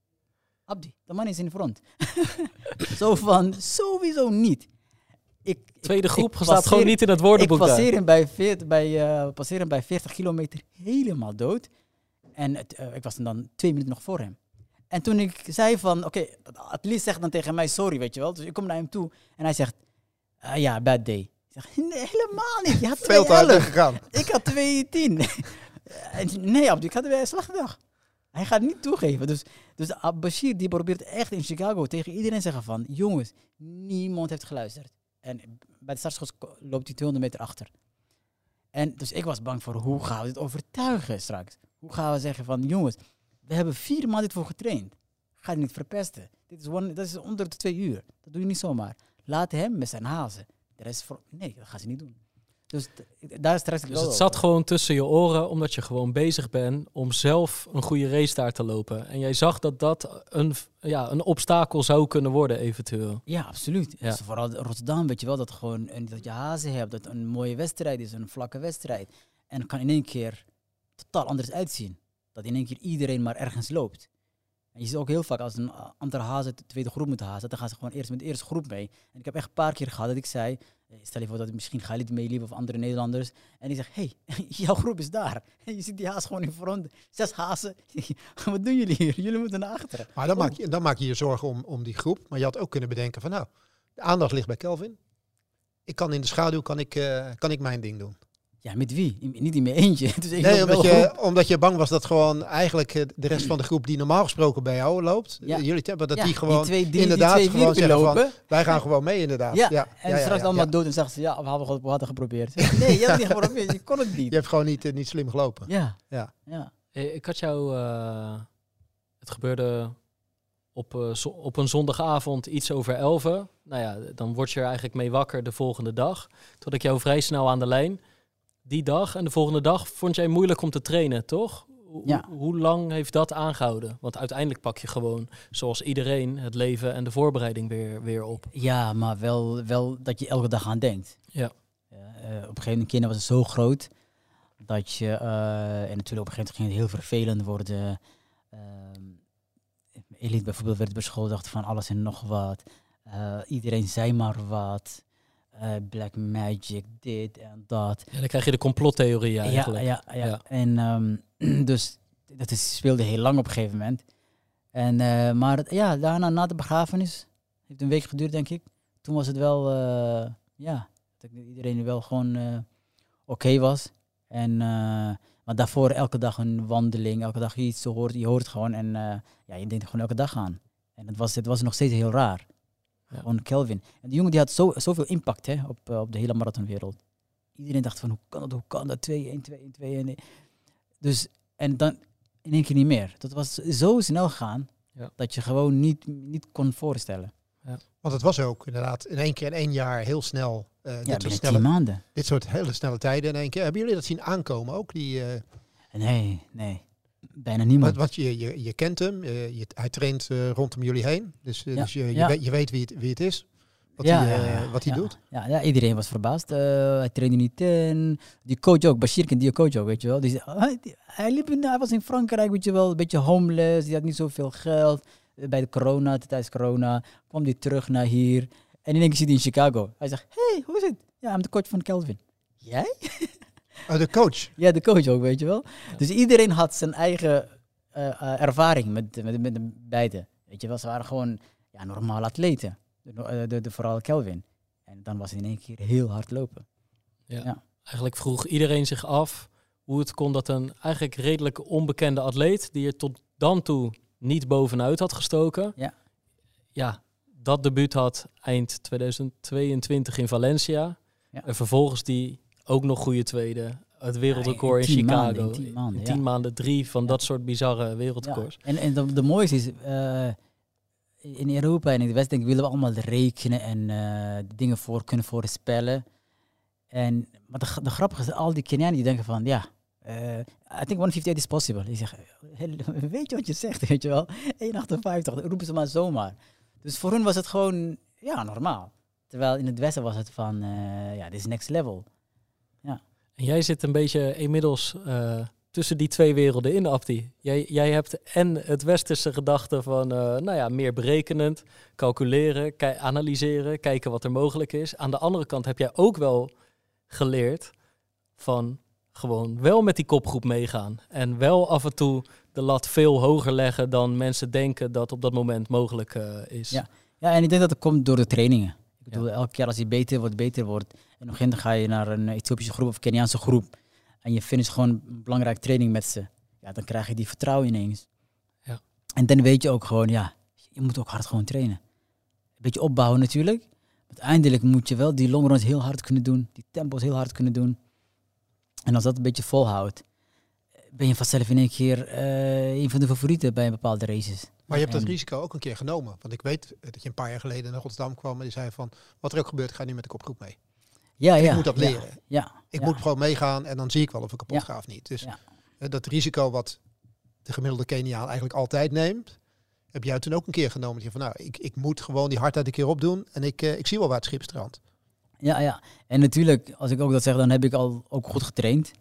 Abdi, de man is in de front. Zo van, sowieso niet. Ik, Tweede ik- groep ik staat passeer- gewoon niet in het Ik woordenboek daar. passeer hem bij, veert, bij, uh, passeer hem bij veertig kilometer helemaal dood. En het, uh, ik was dan twee minuten nog voor hem. En toen ik zei van, oké, okay, Atlies zegt dan tegen mij sorry, weet je wel. Dus ik kom naar hem toe en hij zegt, uh, ja, bad day. Ik zeg, nee, helemaal niet. Je had veel te hard twee elf. gegaan. Ik had twee tien. Nee, Abdi, ik had weer een slagdag. Hij gaat het niet toegeven. Dus, dus Bashir die probeert echt in Chicago tegen iedereen zeggen van, jongens, niemand heeft geluisterd. En bij de startschool loopt hij tweehonderd meter achter. En dus ik was bang voor, hoe gaan we dit overtuigen straks? Hoe gaan we zeggen van, jongens, we hebben vier maanden dit voor getraind. Ga het niet verpesten. Dit is, one, dat is onder de twee uur. Dat doe je niet zomaar. Laat hem met zijn hazen. De rest voor... Nee, dat gaan ze niet doen. Dus t- daar straks ik Dus wel het over. zat gewoon tussen je oren, omdat je gewoon bezig bent om zelf een goede race daar te lopen. En jij zag dat dat een, ja, een obstakel zou kunnen worden eventueel. Ja, absoluut. Ja. Dus vooral Rotterdam, weet je wel, dat, gewoon, een- dat je hazen hebt, dat het een mooie wedstrijd is, een vlakke wedstrijd. En het kan in één keer totaal anders uitzien. Dat in één keer iedereen maar ergens loopt. En je ziet ook heel vaak als een andere hazen de tweede groep moet hazen, dan gaan ze gewoon eerst met de eerste groep mee. En ik heb echt een paar keer gehad dat ik zei, eh, stel je voor dat misschien Khalid meeliep of andere Nederlanders. En die zegt, hé, hey, jouw groep is daar. En je ziet die haas gewoon in front, zes hazen. Wat doen jullie hier? Jullie moeten naar achteren. Maar dan maak, je, dan maak je je zorgen om, om die groep. Maar je had ook kunnen bedenken van nou, de aandacht ligt bij Kelvin. Ik kan in de schaduw kan ik, uh, kan ik mijn ding doen. Ja, met wie? Niet in mijn eentje. Dus ik Nee, loop wel omdat je, groep. omdat je bang was dat gewoon eigenlijk uh, de rest van de groep die normaal gesproken bij jou loopt, Ja. uh, jullie hebben dat Ja, die gewoon twee, die, inderdaad die twee gewoon wierpen zeggen van, lopen. wij gaan gewoon mee inderdaad. Ja, ja, en ja, ja, straks ja, allemaal ja. dood en zeggen ze, ja, we hadden, we hadden geprobeerd. Nee, je hebt het niet geprobeerd, je kon het niet. Je hebt gewoon niet, uh, niet slim gelopen. Ja. Ja. ja. Eh, Ik had jou, uh, het gebeurde op, uh, zo, op een zondagavond iets over elven. Nou ja, dan word je er eigenlijk mee wakker de volgende dag. Toen had ik jou vrij snel aan de lijn. Die dag en de volgende dag vond jij moeilijk om te trainen, toch? Ho- Ja. Hoe lang heeft dat aangehouden? Want uiteindelijk pak je gewoon, zoals iedereen, het leven en de voorbereiding weer, weer op. Ja, maar wel, wel dat je elke dag aan denkt. Ja. Ja, uh, op een gegeven moment kinderen was het zo groot dat je, uh, en natuurlijk op een gegeven moment ging het heel vervelend worden. Uh, Elite bijvoorbeeld werd beschuldigd van alles en nog wat. Uh, iedereen zei maar wat. Uh, Black Magic, dit en dat. Ja, dan krijg je de complottheorie eigenlijk. Ja, ja, ja. Ja. En um, dus dat is, speelde heel lang op een gegeven moment. En, uh, maar ja, daarna, na de begrafenis, heeft een week geduurd denk ik. toen was het wel, uh, ja, dat iedereen wel gewoon uh, oké okay was. En, uh, maar daarvoor elke dag een wandeling, elke dag iets, je hoort, je hoort gewoon. En uh, ja, je denkt gewoon elke dag aan. En het was, het was nog steeds heel raar. Ja. Gewoon Kelvin. En die jongen die had zo, zoveel impact hè, op, uh, op de hele marathonwereld. Iedereen dacht van, hoe kan dat, hoe kan dat? twee, één, twee, één, twee, één. Dus, en dan in één keer niet meer. Dat was zo snel gaan, ja. dat je gewoon niet, niet kon voorstellen. Ja. Want het was ook inderdaad in één keer in één jaar heel snel. Uh, ja, dit, soort snelle, maanden. dit soort hele snelle tijden in één keer. Hebben jullie dat zien aankomen ook? Die, uh... Nee, nee. Bijna niemand. Want, want je, je, je kent hem, uh, je, hij traint uh, rondom jullie heen. Dus, uh, ja. dus je, je, ja. weet, je weet wie het, wie het is. Wat ja, hij, uh, ja, ja, wat hij ja. doet. Ja, ja, iedereen was verbaasd. Uh, hij trainde niet in. Die coach ook, Bashir kent die coach ook, weet je wel. Die, hij, hij, liep in, hij was in Frankrijk, weet je wel, een beetje homeless. Die had niet zoveel geld. Bij de corona, tijdens corona, kwam hij terug naar hier. En in één keer zit hij in Chicago. Hij zegt, hey, hoe is het? Ja, ik ben de coach van Kelvin. Jij? Oh, de coach? Ja, de coach ook, weet je wel. Ja. Dus iedereen had zijn eigen uh, uh, ervaring met, met, met de beiden. Weet je wel, ze waren gewoon ja, normale atleten. De, de, de, vooral Kelvin. En dan was het in één keer heel hard lopen. Ja. Ja. Eigenlijk vroeg iedereen zich af hoe het kon dat een eigenlijk redelijk onbekende atleet, die er tot dan toe niet bovenuit had gestoken, ja, ja dat debuut had eind tweeduizend tweeëntwintig in Valencia. Ja. En vervolgens die ook nog goede tweede. Het wereldrecord ja, in, in Chicago. Maanden, in tien maanden, in tien ja. maanden drie van ja. dat soort bizarre wereldrecords. Ja. En, en de, de mooiste is, uh, in Europa en in het Westen denk ik, willen we allemaal rekenen en uh, dingen voor kunnen voorspellen. En, maar de, de grappige is, al die Kenianen die denken van, ja, uh, I think honderdvijfenvijftig is possible. Die zeggen, weet je wat je zegt, weet je wel? één achtenvijftig, dat roepen ze maar zomaar. Dus voor hun was het gewoon, ja, normaal. Terwijl in het Westen was het van, uh, ja, dit is next level. Ja. En jij zit een beetje inmiddels uh, tussen die twee werelden in, Abdi. Jij, jij hebt en het westerse gedachte van, uh, nou ja, meer berekenend, calculeren, ki- analyseren, kijken wat er mogelijk is. Aan de andere kant heb jij ook wel geleerd van gewoon wel met die kopgroep meegaan. En wel af en toe de lat veel hoger leggen dan mensen denken dat op dat moment mogelijk uh, is. Ja. ja, en ik denk dat het komt door de trainingen. Ik bedoel, ja. elke keer als je beter wordt, beter wordt. En op een gegeven moment ga je naar een Ethiopische groep of Keniaanse groep. En je finisht gewoon een belangrijke training met ze. Ja, dan krijg je die vertrouwen ineens. Ja. En dan weet je ook gewoon, ja, je moet ook hard gewoon trainen. Een beetje opbouwen natuurlijk. Uiteindelijk moet je wel die longruns heel hard kunnen doen. Die tempo's heel hard kunnen doen. En als dat een beetje volhoudt, ben je vanzelf in één keer uh, een van de favorieten bij bepaalde races. Maar je hebt en, dat risico ook een keer genomen. Want ik weet dat je een paar jaar geleden naar Rotterdam kwam en die zei van, wat er ook gebeurt, ga je nu met de kopgroep mee. Ja, en ja. Ik moet dat leren. Ja, ja, ik ja. moet gewoon meegaan en dan zie ik wel of ik kapot ja. ga of niet. Dus ja. dat risico wat de gemiddelde Keniaan eigenlijk altijd neemt, heb jij toen ook een keer genomen. Dat je van, nou, ik, ik moet gewoon die hardheid een keer opdoen en ik, uh, ik zie wel waar het schip strandt. Ja, ja. En natuurlijk, als ik ook dat zeg, dan heb ik al ook goed getraind.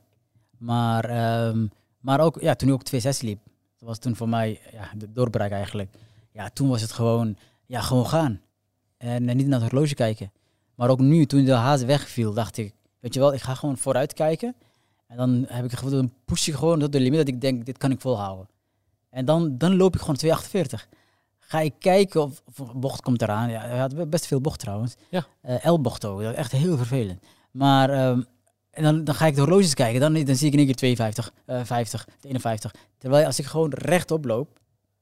Maar, um, maar ook, ja, toen ik ook twee zes liep, dat was toen voor mij ja, de doorbraak eigenlijk. Ja, toen was het gewoon, ja, gewoon gaan. En uh, niet naar het horloge kijken. Maar ook nu, toen de haas wegviel, dacht ik, weet je wel, ik ga gewoon vooruit kijken. En dan heb ik gewoon een push gewoon tot de limiet dat ik denk, dit kan ik volhouden. En dan, dan loop ik gewoon twee achtenveertig. Ga ik kijken of, of een bocht komt eraan. Ja, hij had best veel bocht trouwens. Ja. Uh, L-bocht ook, dat is echt heel vervelend. Maar um, en dan, dan ga ik de horloges kijken, dan, dan zie ik in één keer tweeënvijftig, uh, vijftig, eenenvijftig. Terwijl als ik gewoon rechtop loop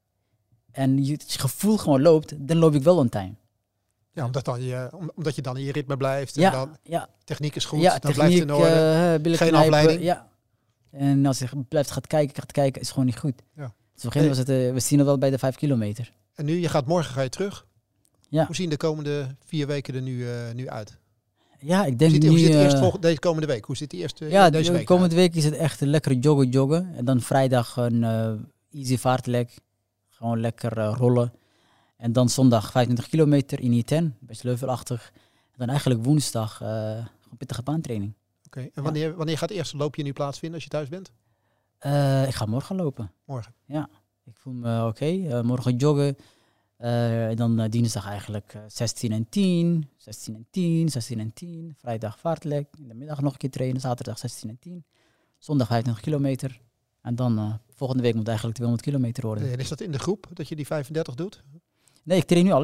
en je, het gevoel gewoon loopt, dan loop ik wel on time. Ja, omdat, dan je, omdat je dan in je ritme blijft. En ja, dan ja. Techniek is goed, ja, dan techniek, blijft het in orde. Uh, Geen afleiding. Ja. En als je blijft gaat kijken, gaat kijken, is gewoon niet goed. Ja. Dus op een gegeven moment was het, uh, we zien het wel bij de vijf kilometer. En nu, je gaat morgen ga je terug. Ja. Hoe zien de komende vier weken er nu, uh, nu uit? Ja, ik denk hoe nu... Hoe zit die uh, eerst volgende, deze komende week? Hoe zit die eerst uh, ja, deze de week? komende uit? week is het echt een lekker joggen, joggen. En dan vrijdag een uh, easy vaartlek. Gewoon lekker uh, rollen. En dan zondag vijfentwintig kilometer in I ten, best leuvelachtig. En dan eigenlijk woensdag uh, een pittige baantraining. Oké, okay. En wanneer, ja. wanneer gaat het eerste loopje nu plaatsvinden als je thuis bent? Uh, ik ga morgen lopen. Morgen? Ja, ik voel me oké. Okay. Uh, morgen joggen. Uh, en dan uh, dinsdag eigenlijk uh, zestien en tien, zestien en tien, zestien en tien. Vrijdag vaartlek, in de middag nog een keer trainen, zaterdag zestien en tien. Zondag vijfentwintig kilometer. En dan uh, volgende week moet eigenlijk tweehonderd kilometer worden. En is dat in de groep, dat je die vijfendertig doet? Nee, ik train nu alleen.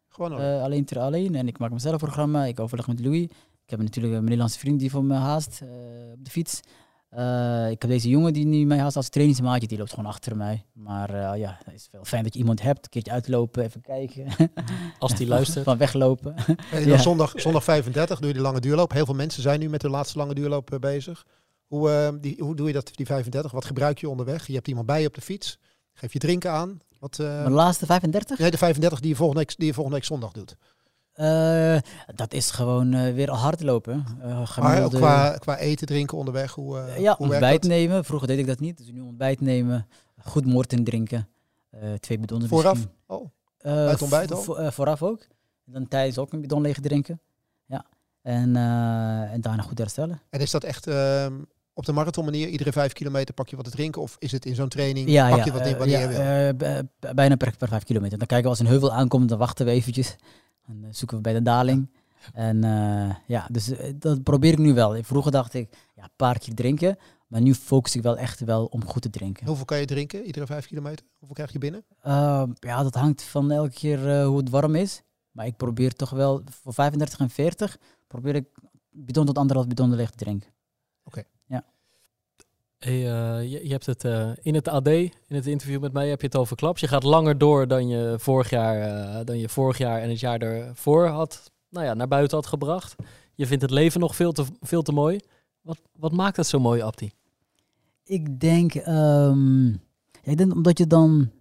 Gewoon alleen. Uh, alleen ter alleen. En ik maak mezelf een programma. Ik overleg met Louis. Ik heb natuurlijk een Nederlandse vriend die voor me haast uh, op de fiets. Uh, ik heb deze jongen die nu mij haast als trainingsmaatje. Die loopt gewoon achter mij. Maar uh, ja, het is wel fijn dat je iemand hebt. Een keertje uitlopen, even kijken. Als die luistert. Van weglopen. En dan zondag, zondag vijfendertig doe je de lange duurloop. Heel veel mensen zijn nu met de laatste lange duurloop uh, bezig. Hoe, uh, die, hoe doe je dat, die vijfendertig? Wat gebruik je onderweg? Je hebt iemand bij je op de fiets. Geef je drinken aan. Wat, uh... Mijn laatste vijfendertig? Nee, de vijfendertig die je volgende week, die je volgende week zondag doet. Uh, dat is gewoon uh, weer hardlopen. Uh, maar ook qua, qua eten, drinken onderweg? Hoe, uh, ja, hoe ontbijt nemen. Vroeger deed ik dat niet. Dus nu ontbijt nemen. Goed Morten drinken. Uh, twee bidonnen Vooraf? misschien. Oh, uh, bij het ontbijt al? Vo uh, vooraf ook. En dan tijdens ook een bidon leeg drinken. Ja. En, uh, en daarna goed herstellen. En is dat echt uh, op de marathon manier? Iedere vijf kilometer pak je wat te drinken? Of is het in zo'n training? Ja, pak ja, je wat in uh, wanneer ja, je wil? Uh, bijna per, per vijf kilometer. Dan kijken we als een heuvel aankomt, dan wachten we eventjes. Dan zoeken we bij de daling. En uh, ja, dus uh, dat probeer ik nu wel. Vroeger dacht ik, ja, een paar keer drinken. Maar nu focus ik wel echt wel om goed te drinken. Hoeveel kan je drinken, iedere vijf kilometer? Hoeveel krijg je binnen? Uh, ja, dat hangt van elke keer uh, hoe het warm is. Maar ik probeer toch wel, voor vijfendertig en veertig, probeer ik bidon tot anderhalf bidon leeg te drinken. Oké. Okay. Ja. Hey, uh, je, je hebt het uh, in het A D, in het interview met mij, heb je het over klaps. Je gaat langer door dan je vorig jaar, uh, dan je vorig jaar en het jaar ervoor had, nou ja, naar buiten had gebracht. Je vindt het leven nog veel te, veel te mooi. Wat, wat maakt het zo mooi, Abdi? Ik denk, um, ja, ik denk omdat je dan,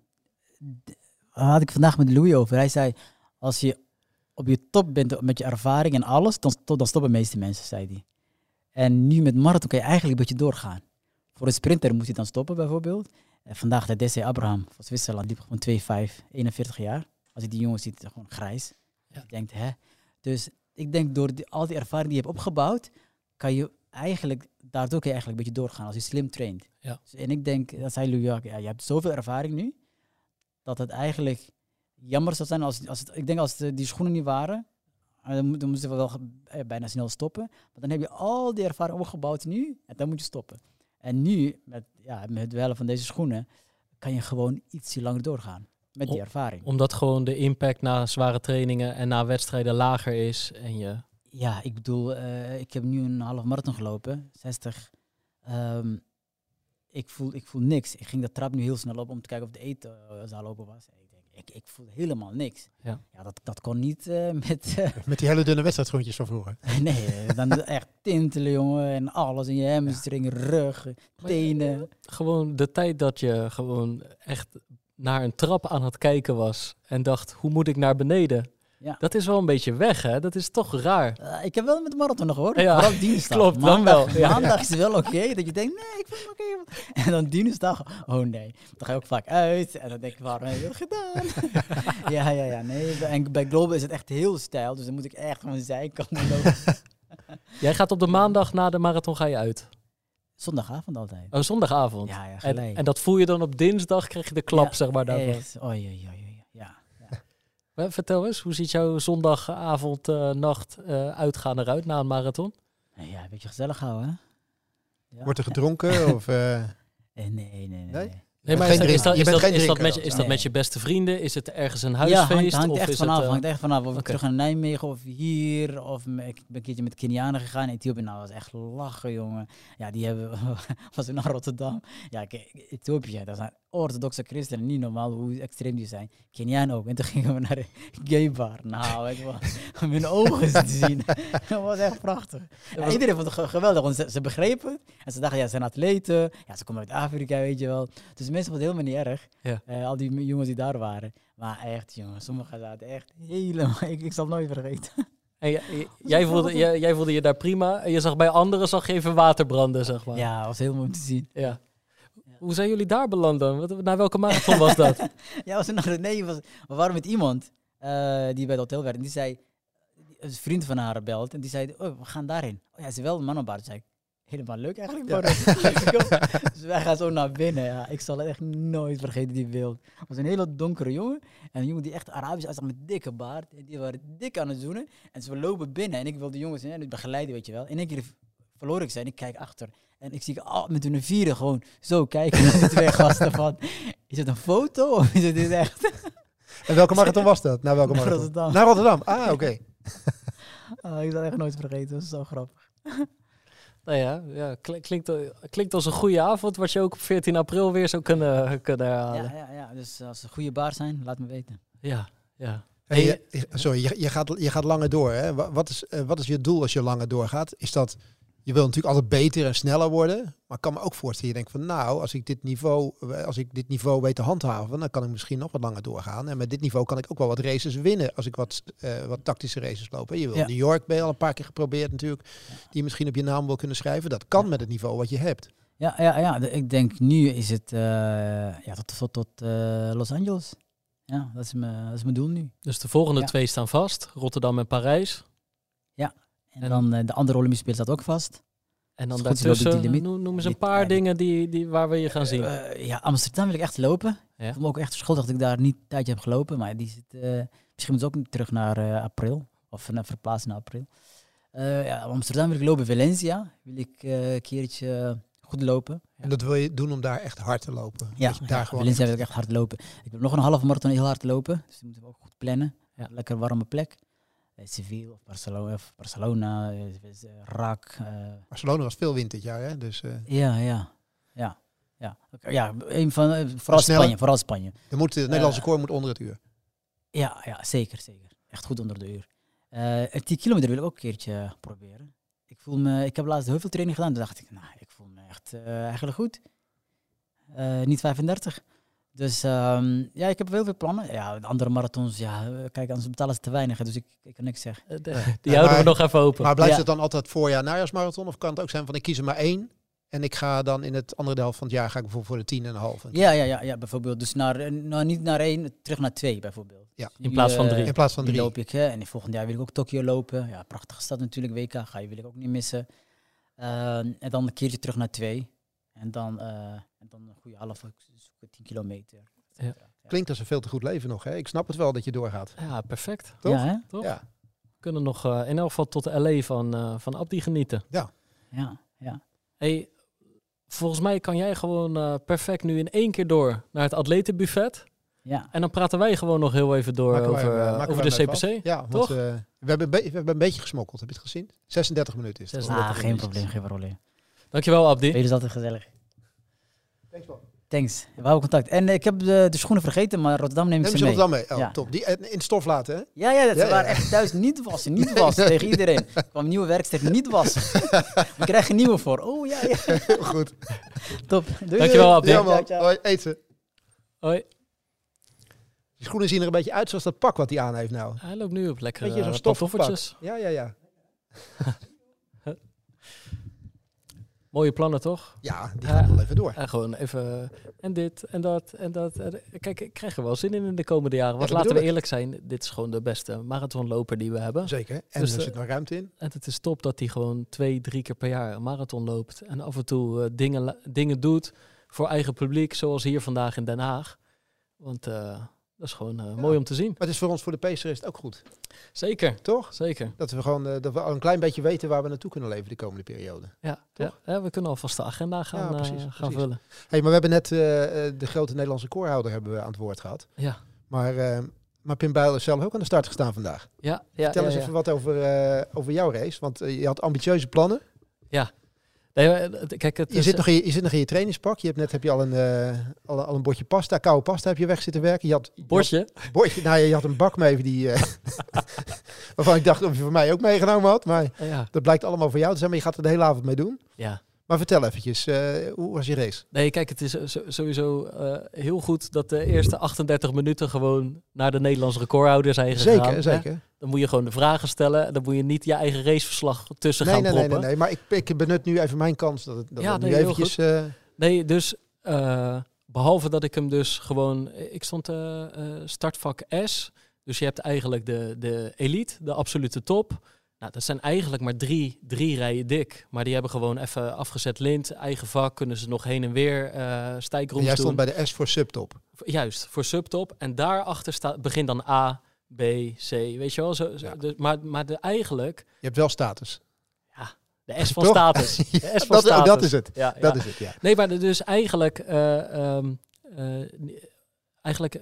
had ik vandaag met Louis over. Hij zei, als je op je top bent met je ervaring en alles, dan, dan stoppen de meeste mensen, zei hij. En nu met marathon kan je eigenlijk een beetje doorgaan. Voor een sprinter moet je dan stoppen bijvoorbeeld. En vandaag de D C Abraham van Zwitserland, die gewoon twee vijf, eenenveertig jaar. Als je die jongens ziet, gewoon grijs. Ja. Je denkt, hè. Dus ik denk door die, al die ervaring die je hebt opgebouwd, kan je eigenlijk, daardoor kan je eigenlijk een beetje doorgaan als je slim traint. Ja. Dus, en ik denk, dat zei Louis, ja, je hebt zoveel ervaring nu, dat het eigenlijk jammer zou zijn als, als het, ik denk als de, die schoenen niet waren, dan, dan moesten we wel eh, bijna snel stoppen. Maar dan heb je al die ervaring opgebouwd nu, en dan moet je stoppen. En nu, met, ja, met het duellen van deze schoenen, kan je gewoon ietsje langer doorgaan. Met die ervaring. Omdat gewoon de impact na zware trainingen en na wedstrijden lager is. En je... Ja, ik bedoel, uh, ik heb nu een half marathon gelopen, zestig. Um, ik, voel, ik voel niks. Ik ging de trap nu heel snel op om te kijken of de eetzaal open was. Ik, denk, ik, ik voel helemaal niks. Ja, ja dat, dat kon niet uh, met... Uh, met die hele dunne wedstrijdschoentjes van vroeger. Nee, dan echt tintelen, jongen. En alles in je hamstring, ja. Rug, tenen. Gewoon de tijd dat je gewoon echt naar een trap aan het kijken was en dacht, hoe moet ik naar beneden? Ja. Dat is wel een beetje weg, hè? Dat is toch raar. Uh, ik heb wel met de marathon nog gehoord. Ja, vooral dinsdag. Klopt, maandag, dan wel. Ja. Maandag is het wel oké, okay, dat je denkt, nee, ik vind het oké. Okay. En dan dinsdag, oh nee. Dan ga je ook vaak uit. En dan denk ik, waarom heb je dat gedaan? ja, ja, ja. Nee. En bij Global is het echt heel stijl. Dus dan moet ik echt van de zijkant lopen. Jij gaat op de maandag na de marathon ga je uit? Zondagavond altijd. Oh, zondagavond. Ja, ja, en, en dat voel je dan op dinsdag, krijg je de klap, ja, zeg maar, daarvan. Echt. Oei, oei, oei. Ja. Ja. Vertel eens, hoe ziet jouw zondagavond, uh, nacht uh, uitgaan eruit na een marathon? Ja, een beetje gezellig houden, hè? Ja. Wordt er gedronken? of, uh... nee, nee, nee. nee. nee? Nee, maar is dat, is dat, is dat, is dat, met, je, is dat met je beste vrienden? Is het ergens een huisfeest? Ja, hangt, hangt of echt is vanaf. Het, uh... hangt echt vanaf. Of okay. ik terug naar Nijmegen of hier. Of ik ben een keertje met Kenianen gegaan. Ethiopië, nou, dat was echt lachen, jongen. Ja, die hebben... was in naar Rotterdam. Ja, Ethiopië, dat zijn orthodoxe christenen. Niet normaal hoe extreem die zijn. Keniaan ook. En toen gingen we naar de gay bar. Nou, het was... om hun ogen te zien. Dat was echt prachtig. Ja, was... Iedereen vond het geweldig. Want ze, ze begrepen het. En ze dachten, ja, ze zijn atleten. Ja, ze komen uit Afrika, weet je wel. Dus mensen vonden het helemaal niet erg. Ja. Uh, al die jongens die daar waren. Maar echt, jongens, sommigen zaten echt helemaal... Ik, ik zal het nooit vergeten. En j- j- jij, voelde, jij, jij voelde je daar prima. En je zag bij anderen zag je even water branden, zeg maar. Ja, dat was heel mooi om te zien. Ja. Ja. Hoe zijn jullie daar beland dan? Wat, naar welke marathon was dat? ja, was nog, nee, was, we waren met iemand uh, die bij het hotel werkte. En die zei... Een vriend van haar belt. En die zei, oh, we gaan daarheen. Oh ja, ze wel een man op baard. Zei ik, helemaal leuk eigenlijk. Ja. Dus wij gaan zo naar binnen. Ja. Ik zal het echt nooit vergeten, die beeld. Het was een hele donkere jongen. En een jongen die echt Arabisch uitzag met dikke baard. En die waren dik aan het zoenen. En ze lopen binnen. En ik wil de jongens hè, begeleiden, weet je wel. In één keer verloor ik ze en ik kijk achter. En ik zie oh, met hun vieren gewoon zo kijken naar de twee gasten van... Is het een foto of is het dit echt? En welke marathon was dat? Nou, welke Naar marathon? Rotterdam. Naar Rotterdam. Ah, oké. Okay. Oh, ik zal echt nooit vergeten, dat is zo grappig. Nou ja, ja klink- klinkt, klinkt als een goede avond, wat je ook op veertien april weer zou kunnen, kunnen herhalen. Ja, ja, ja, dus als ze een goede baar zijn, laat me weten. Ja, ja. Hey, je- je- sorry, je, je, gaat, je gaat langer door. Hè? Wa- Wat is, eh, wat is je doel als je langer doorgaat? Is dat, je wil natuurlijk altijd beter en sneller worden. Maar ik kan me ook voorstellen, je denkt van nou, als ik dit niveau, eh, als ik dit niveau weet te handhaven, dan kan ik misschien nog wat langer doorgaan. En met dit niveau kan ik ook wel wat races winnen als ik wat, eh, wat tactische races loop. Hè? Je wil Ja. New York ben je al een paar keer geprobeerd natuurlijk. Die je misschien op je naam wil kunnen schrijven. Dat kan met het niveau wat je hebt. Ja, ja, ja, de- ik denk nu is het uh, ja, tot, tot, tot uh, Los Angeles. Ja, dat is, mijn, dat is mijn doel nu. Dus de volgende Ja. twee staan vast. Rotterdam en Parijs. En, En- dan uh, de andere Olympische Spelen staat ook vast. En dan Is goed, ze lopen daartussen, die limiet. noem, noem eens een Niet- paar ja, dingen die, die, waar we je gaan zien. Uh, ja, Amsterdam wil ik echt lopen. Ja. Ik voel me ook echt schuldig dat ik daar niet een tijdje heb gelopen. Maar die zit, uh, misschien moet ze ook niet terug naar uh, april. Of naar verplaatsen naar april. Uh, ja, Amsterdam wil ik lopen. Valencia wil ik uh, een keertje goed lopen. En dat wil je doen om daar echt hard te lopen. Ja, Dus daar ja, gewoon Valencia wil ik echt hard lopen. Ik wil nog een halve marathon heel hard lopen. Dus die moeten we ook goed plannen. Ja. Lekker warme plek. Uh, Seville of Barcelona, of Barcelona uh, uh, Raak. Uh, Barcelona was veel wind dit jaar, hè? Dus uh, ja, ja, ja. Ja, okay, ja een van, uh, vooral sneller? Spanje, vooral Spanje. er moet, de Nederlandse koor moet onder het uur. Ja, ja, zeker, zeker. Echt goed onder de uur. Uh, en tien kilometer wil ik ook een keertje proberen. Ik voel me, ik heb laatst heel veel training gedaan. Toen dacht ik, nou, ik voel me echt uh, eigenlijk goed. Uh, niet vijfendertig. Dus um, ja, ik heb wel veel plannen. Ja, de andere marathons, ja, kijk, anders betalen ze te weinig. Dus ik, ik kan niks zeggen. Uh, de, die Ja, houden maar- we nog even open. Maar blijft Ja. het dan altijd voorjaar najaarsmarathon? Of kan het ook zijn van ik kies er maar één en ik ga dan in het andere helft van het jaar ga ik bijvoorbeeld voor de tien en een half. Ja, ja, ja, ja, bijvoorbeeld. Dus naar, nou, niet naar één, terug naar twee bijvoorbeeld. Ja. In plaats van Nu, uh, drie. In plaats van Nu drie. loop ik, hè. En volgend jaar wil ik ook Tokio lopen. Ja, prachtige stad natuurlijk, W K. Ga je wil ik ook niet missen. Uh, en dan een keertje terug naar twee. En dan, uh, en dan een goede half, tien kilometer. Ja. Klinkt als een veel te goed leven nog. Hè? Ik snap het wel dat je doorgaat. Ja, perfect. Toch? Ja, hè? Toch? Ja. We kunnen nog uh, in elk geval tot de L A van, uh, van Abdi genieten. Ja, ja. Hey, volgens mij kan jij gewoon uh, perfect nu in één keer door naar het atletenbuffet. Ja, En dan praten wij gewoon nog heel even door Maken wij over, hem, uh, uh, maken over wij de hem C P even C. af. Ja, want Toch? uh, we, hebben een be- we hebben een beetje gesmokkeld. Heb je het gezien? zesendertig minuten is het. zesendertig ah, geen probleem, geen probleem. Dankjewel, Abdi. Tweede is altijd gezellig. Thanks man. Thanks. We houden contact. En uh, ik heb de, de schoenen vergeten, maar Rotterdam neem ik Neem ze ze mee. nog dan mee. Oh, Ja. top. Die uh, in stof laten, hè? Ja, ja, dat Ja, ze waren ja. echt thuis niet wassen, niet wassen tegen iedereen. Er kwam een nieuwe werkster, niet wassen. We krijgen een nieuwe voor. Oh ja, ja. Heel goed. Top. Doei, Dankjewel, doei. Abdi. Ja, man. Ciao, ciao. Hoi, eet ze. Hoi. Die schoenen zien er een beetje uit zoals dat pak wat hij aan heeft nou. Hij loopt nu op lekker Beetje zo'n uh, stoffig pantoffeltjes. Ja, ja, ja. Mooie plannen, toch? Ja, die Ja. gaan wel even door. En gewoon even en dit en dat en dat. En, kijk, ik krijg er wel zin in in de komende jaren. Want dat laten we bedoel ik. eerlijk zijn, dit is gewoon de beste marathonloper die we hebben. Zeker. En Dus er de- zit nog ruimte in. En het is top dat hij gewoon twee, drie keer per jaar een marathon loopt. En af en toe uh, dingen, la- dingen doet voor eigen publiek, zoals hier vandaag in Den Haag. Want uh, dat is gewoon uh, Ja. mooi om te zien. Maar het is voor ons, voor de Pacer is het ook goed. Zeker, Toch? zeker. Dat we gewoon uh, dat we al een klein beetje weten waar we naartoe kunnen leven de komende periode. Ja, Toch? ja, ja, we kunnen alvast de agenda gaan, Ja, uh, precies, gaan precies. vullen. Hey, maar we hebben net uh, uh, de grote Nederlandse koorhouder hebben we aan het woord gehad. Ja, Maar, uh, maar Pim Buijl is zelf ook aan de start gestaan vandaag. ja, ja. Vertel ja, eens ja. even wat over, uh, over jouw race. Want uh, je had ambitieuze plannen. Nee, maar, uh, kijk, het Je is, zit, nog in je, je zit nog in je trainingspak. Je hebt net heb je al een, uh, al, al een bordje pasta, koude pasta heb je weg zitten werken. Je had, je bordje. had- bordje, nou, je had een bak mee die, uh, waarvan ik dacht of je voor mij ook meegenomen had. Maar Ja, dat blijkt allemaal voor jou te zijn. Maar je gaat er de hele avond mee doen. ja. Maar vertel eventjes, uh, hoe was je race? Nee, kijk, het is uh, zo- sowieso uh, heel goed dat de eerste achtendertig minuten gewoon naar de Nederlandse recordhouder zijn gegaan. Zeker, hè? zeker. Dan moet je gewoon de vragen stellen. En dan moet je niet je eigen raceverslag tussen Nee, gaan nee, nee, proppen. nee, nee. Maar ik, ik benut nu even mijn kans. Dat, het- dat Ja, we nee, nu heel eventjes... Uh, Nee, dus uh, behalve dat ik hem dus gewoon... Ik stond uh, uh, startvak S. Dus je hebt eigenlijk de, de elite, de absolute top. Nou, dat zijn eigenlijk maar drie, drie rijen dik. Maar die hebben gewoon even afgezet lint. Eigen vak, kunnen ze nog heen en weer uh, stijgrooms jij doen. stond bij de S voor subtop. Juist, voor subtop. En daarachter staat, begint dan A, B, C. Weet je wel? Zo, zo, Ja. de, maar maar de, eigenlijk... Je hebt wel status. De S van Toch? status. De S van dat, status. dat is het. Ja, Dat ja. is het, ja. Nee, maar de- dus eigenlijk, uh, um, uh, eigenlijk uh,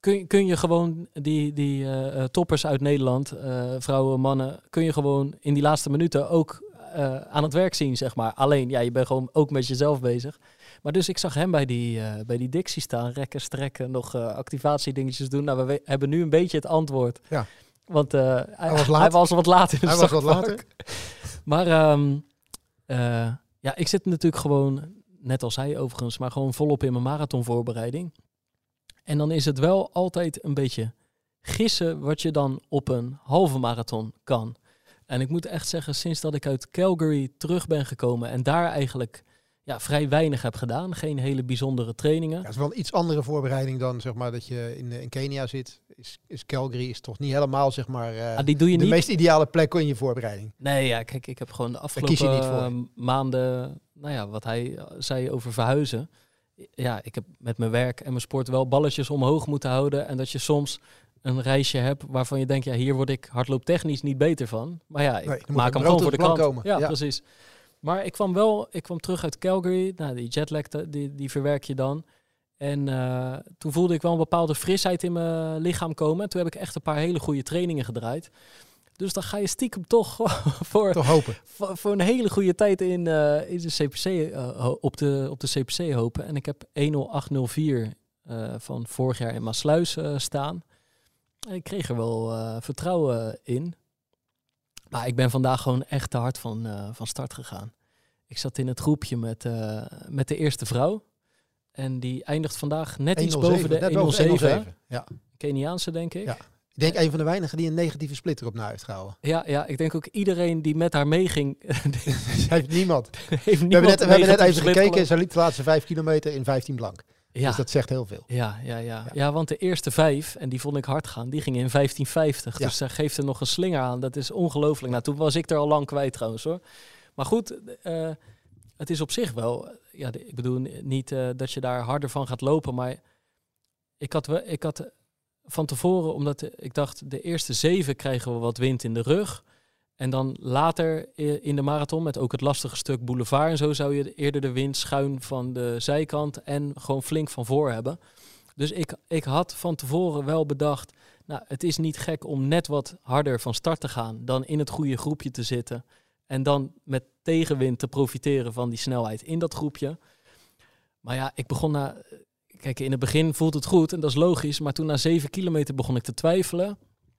kun, kun je gewoon die, die uh, toppers uit Nederland, uh, vrouwen, mannen, kun je gewoon in die laatste minuten ook uh, aan het werk zien, zeg maar. Alleen, ja, je bent gewoon ook met jezelf bezig. Maar dus ik zag hem bij die, uh, bij die Dixie staan, rekken, strekken, nog uh, activatiedingetjes doen. Nou, we we hebben nu een beetje het antwoord. Ja. Want uh, hij, hij, was hij was wat later in hij het was wat later. Maar um, uh, ja, ik zit natuurlijk gewoon, net als hij overigens, maar gewoon volop in mijn marathonvoorbereiding. En dan is het wel altijd een beetje gissen wat je dan op een halve marathon kan. En ik moet echt zeggen, sinds dat ik uit Calgary terug ben gekomen en daar eigenlijk ja, vrij weinig heb gedaan, geen hele bijzondere trainingen. Ja, het is wel een iets andere voorbereiding dan zeg maar dat je in, in Kenia zit. Is, is Calgary is toch niet helemaal zeg maar uh, ah, die doe je de niet... meest ideale plek in je voorbereiding. Nee, ja, kijk, ik heb gewoon de kies je niet afgelopen voor. maanden, nou ja, wat hij zei over verhuizen. Ja, ik heb met mijn werk en mijn sport wel balletjes omhoog moeten houden. En dat je soms een reisje hebt waarvan je denkt, ja, hier word ik hardlooptechnisch niet beter van. Maar ja, ik Nee, dan maak moet hem er gewoon brood voor op de de plank krant. komen. Ja, Ja. precies. Maar ik kwam wel, ik kwam terug uit Calgary. Nou, die jetlag, die, die verwerk je dan. En uh, toen voelde ik wel een bepaalde frisheid in mijn lichaam komen. En toen heb ik echt een paar hele goede trainingen gedraaid. Dus dan ga je stiekem toch voor, Toch hopen. voor, voor een hele goede tijd in, uh, in de C P C, uh, op, de, op de C P C hopen. En ik heb één nul acht nul vier uh, van vorig jaar in Maasluis uh, staan. En ik kreeg er wel uh, vertrouwen in. Maar ik ben vandaag gewoon echt te hard van, uh, van start gegaan. Ik zat in het groepje met, uh, met de eerste vrouw. En die eindigt vandaag net iets boven de net één nul boven zeven. één nul zeven. Ja. Keniaanse, denk ik. Ja. Ik denk een van de weinigen die een negatieve splitter op na heeft gehouden. Ja, ja, ik denk ook iedereen die met haar meeging. Heeft niemand. heeft We hebben niemand net, we hebben net even split gekeken. geloof. Ze liep de laatste vijf kilometer in vijftien blank. Ja. Dus dat zegt heel veel. Ja, ja, ja, Ja. ja, want de eerste vijf, en die vond ik hard gaan, die gingen in vijftien vijftig. Ja. Dus daar geeft er nog een slinger aan. Dat is ongelooflijk. Nou, toen was ik er al lang kwijt trouwens hoor. Maar goed, uh, het is op zich wel... Ja, de, ik bedoel niet uh, dat je daar harder van gaat lopen, maar ik had, we, ik had van tevoren, omdat de, ik dacht, de eerste zeven krijgen we wat wind in de rug. En dan later in de marathon, met ook het lastige stuk boulevard en zo, zou je eerder de wind schuin van de zijkant en gewoon flink van voor hebben. Dus ik, ik had van tevoren wel bedacht, nou, het is niet gek om net wat harder van start te gaan dan in het goede groepje te zitten. En dan met tegenwind te profiteren van die snelheid in dat groepje. Maar ja, ik begon na... Kijk, in het begin voelt het goed en dat is logisch. Maar toen na zeven kilometer begon ik te twijfelen.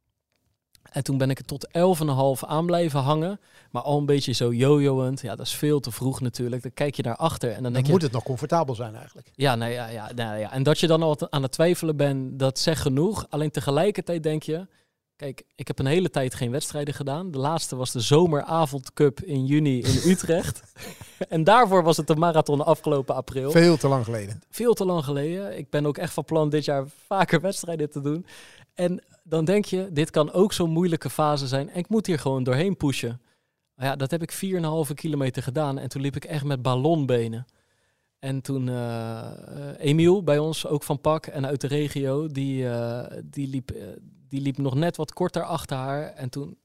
En toen ben ik er tot elf en een half aan blijven hangen. Maar al een beetje zo jojoend. Ja, dat is veel te vroeg natuurlijk. Dan kijk je naar achter en dan, Dan denk moet je... het nog comfortabel zijn eigenlijk. Ja, nou ja, ja, nou ja, en dat je dan al aan het twijfelen bent, dat zegt genoeg. Alleen tegelijkertijd denk je... Kijk, ik heb een hele tijd geen wedstrijden gedaan. De laatste was de Zomeravondcup in juni in Utrecht. En daarvoor was het de marathon afgelopen april. Veel te lang geleden. Veel te lang geleden. Ik ben ook echt van plan dit jaar vaker wedstrijden te doen. En dan denk je, dit kan ook zo'n moeilijke fase zijn. En ik moet hier gewoon doorheen pushen. Maar ja, dat heb ik vier en een halve kilometer gedaan. En toen liep ik echt met ballonbenen. En toen uh, uh, Emiel bij ons, ook van P A C en uit de regio, die, uh, die, liep, uh, die liep nog net wat korter achter haar. En toen,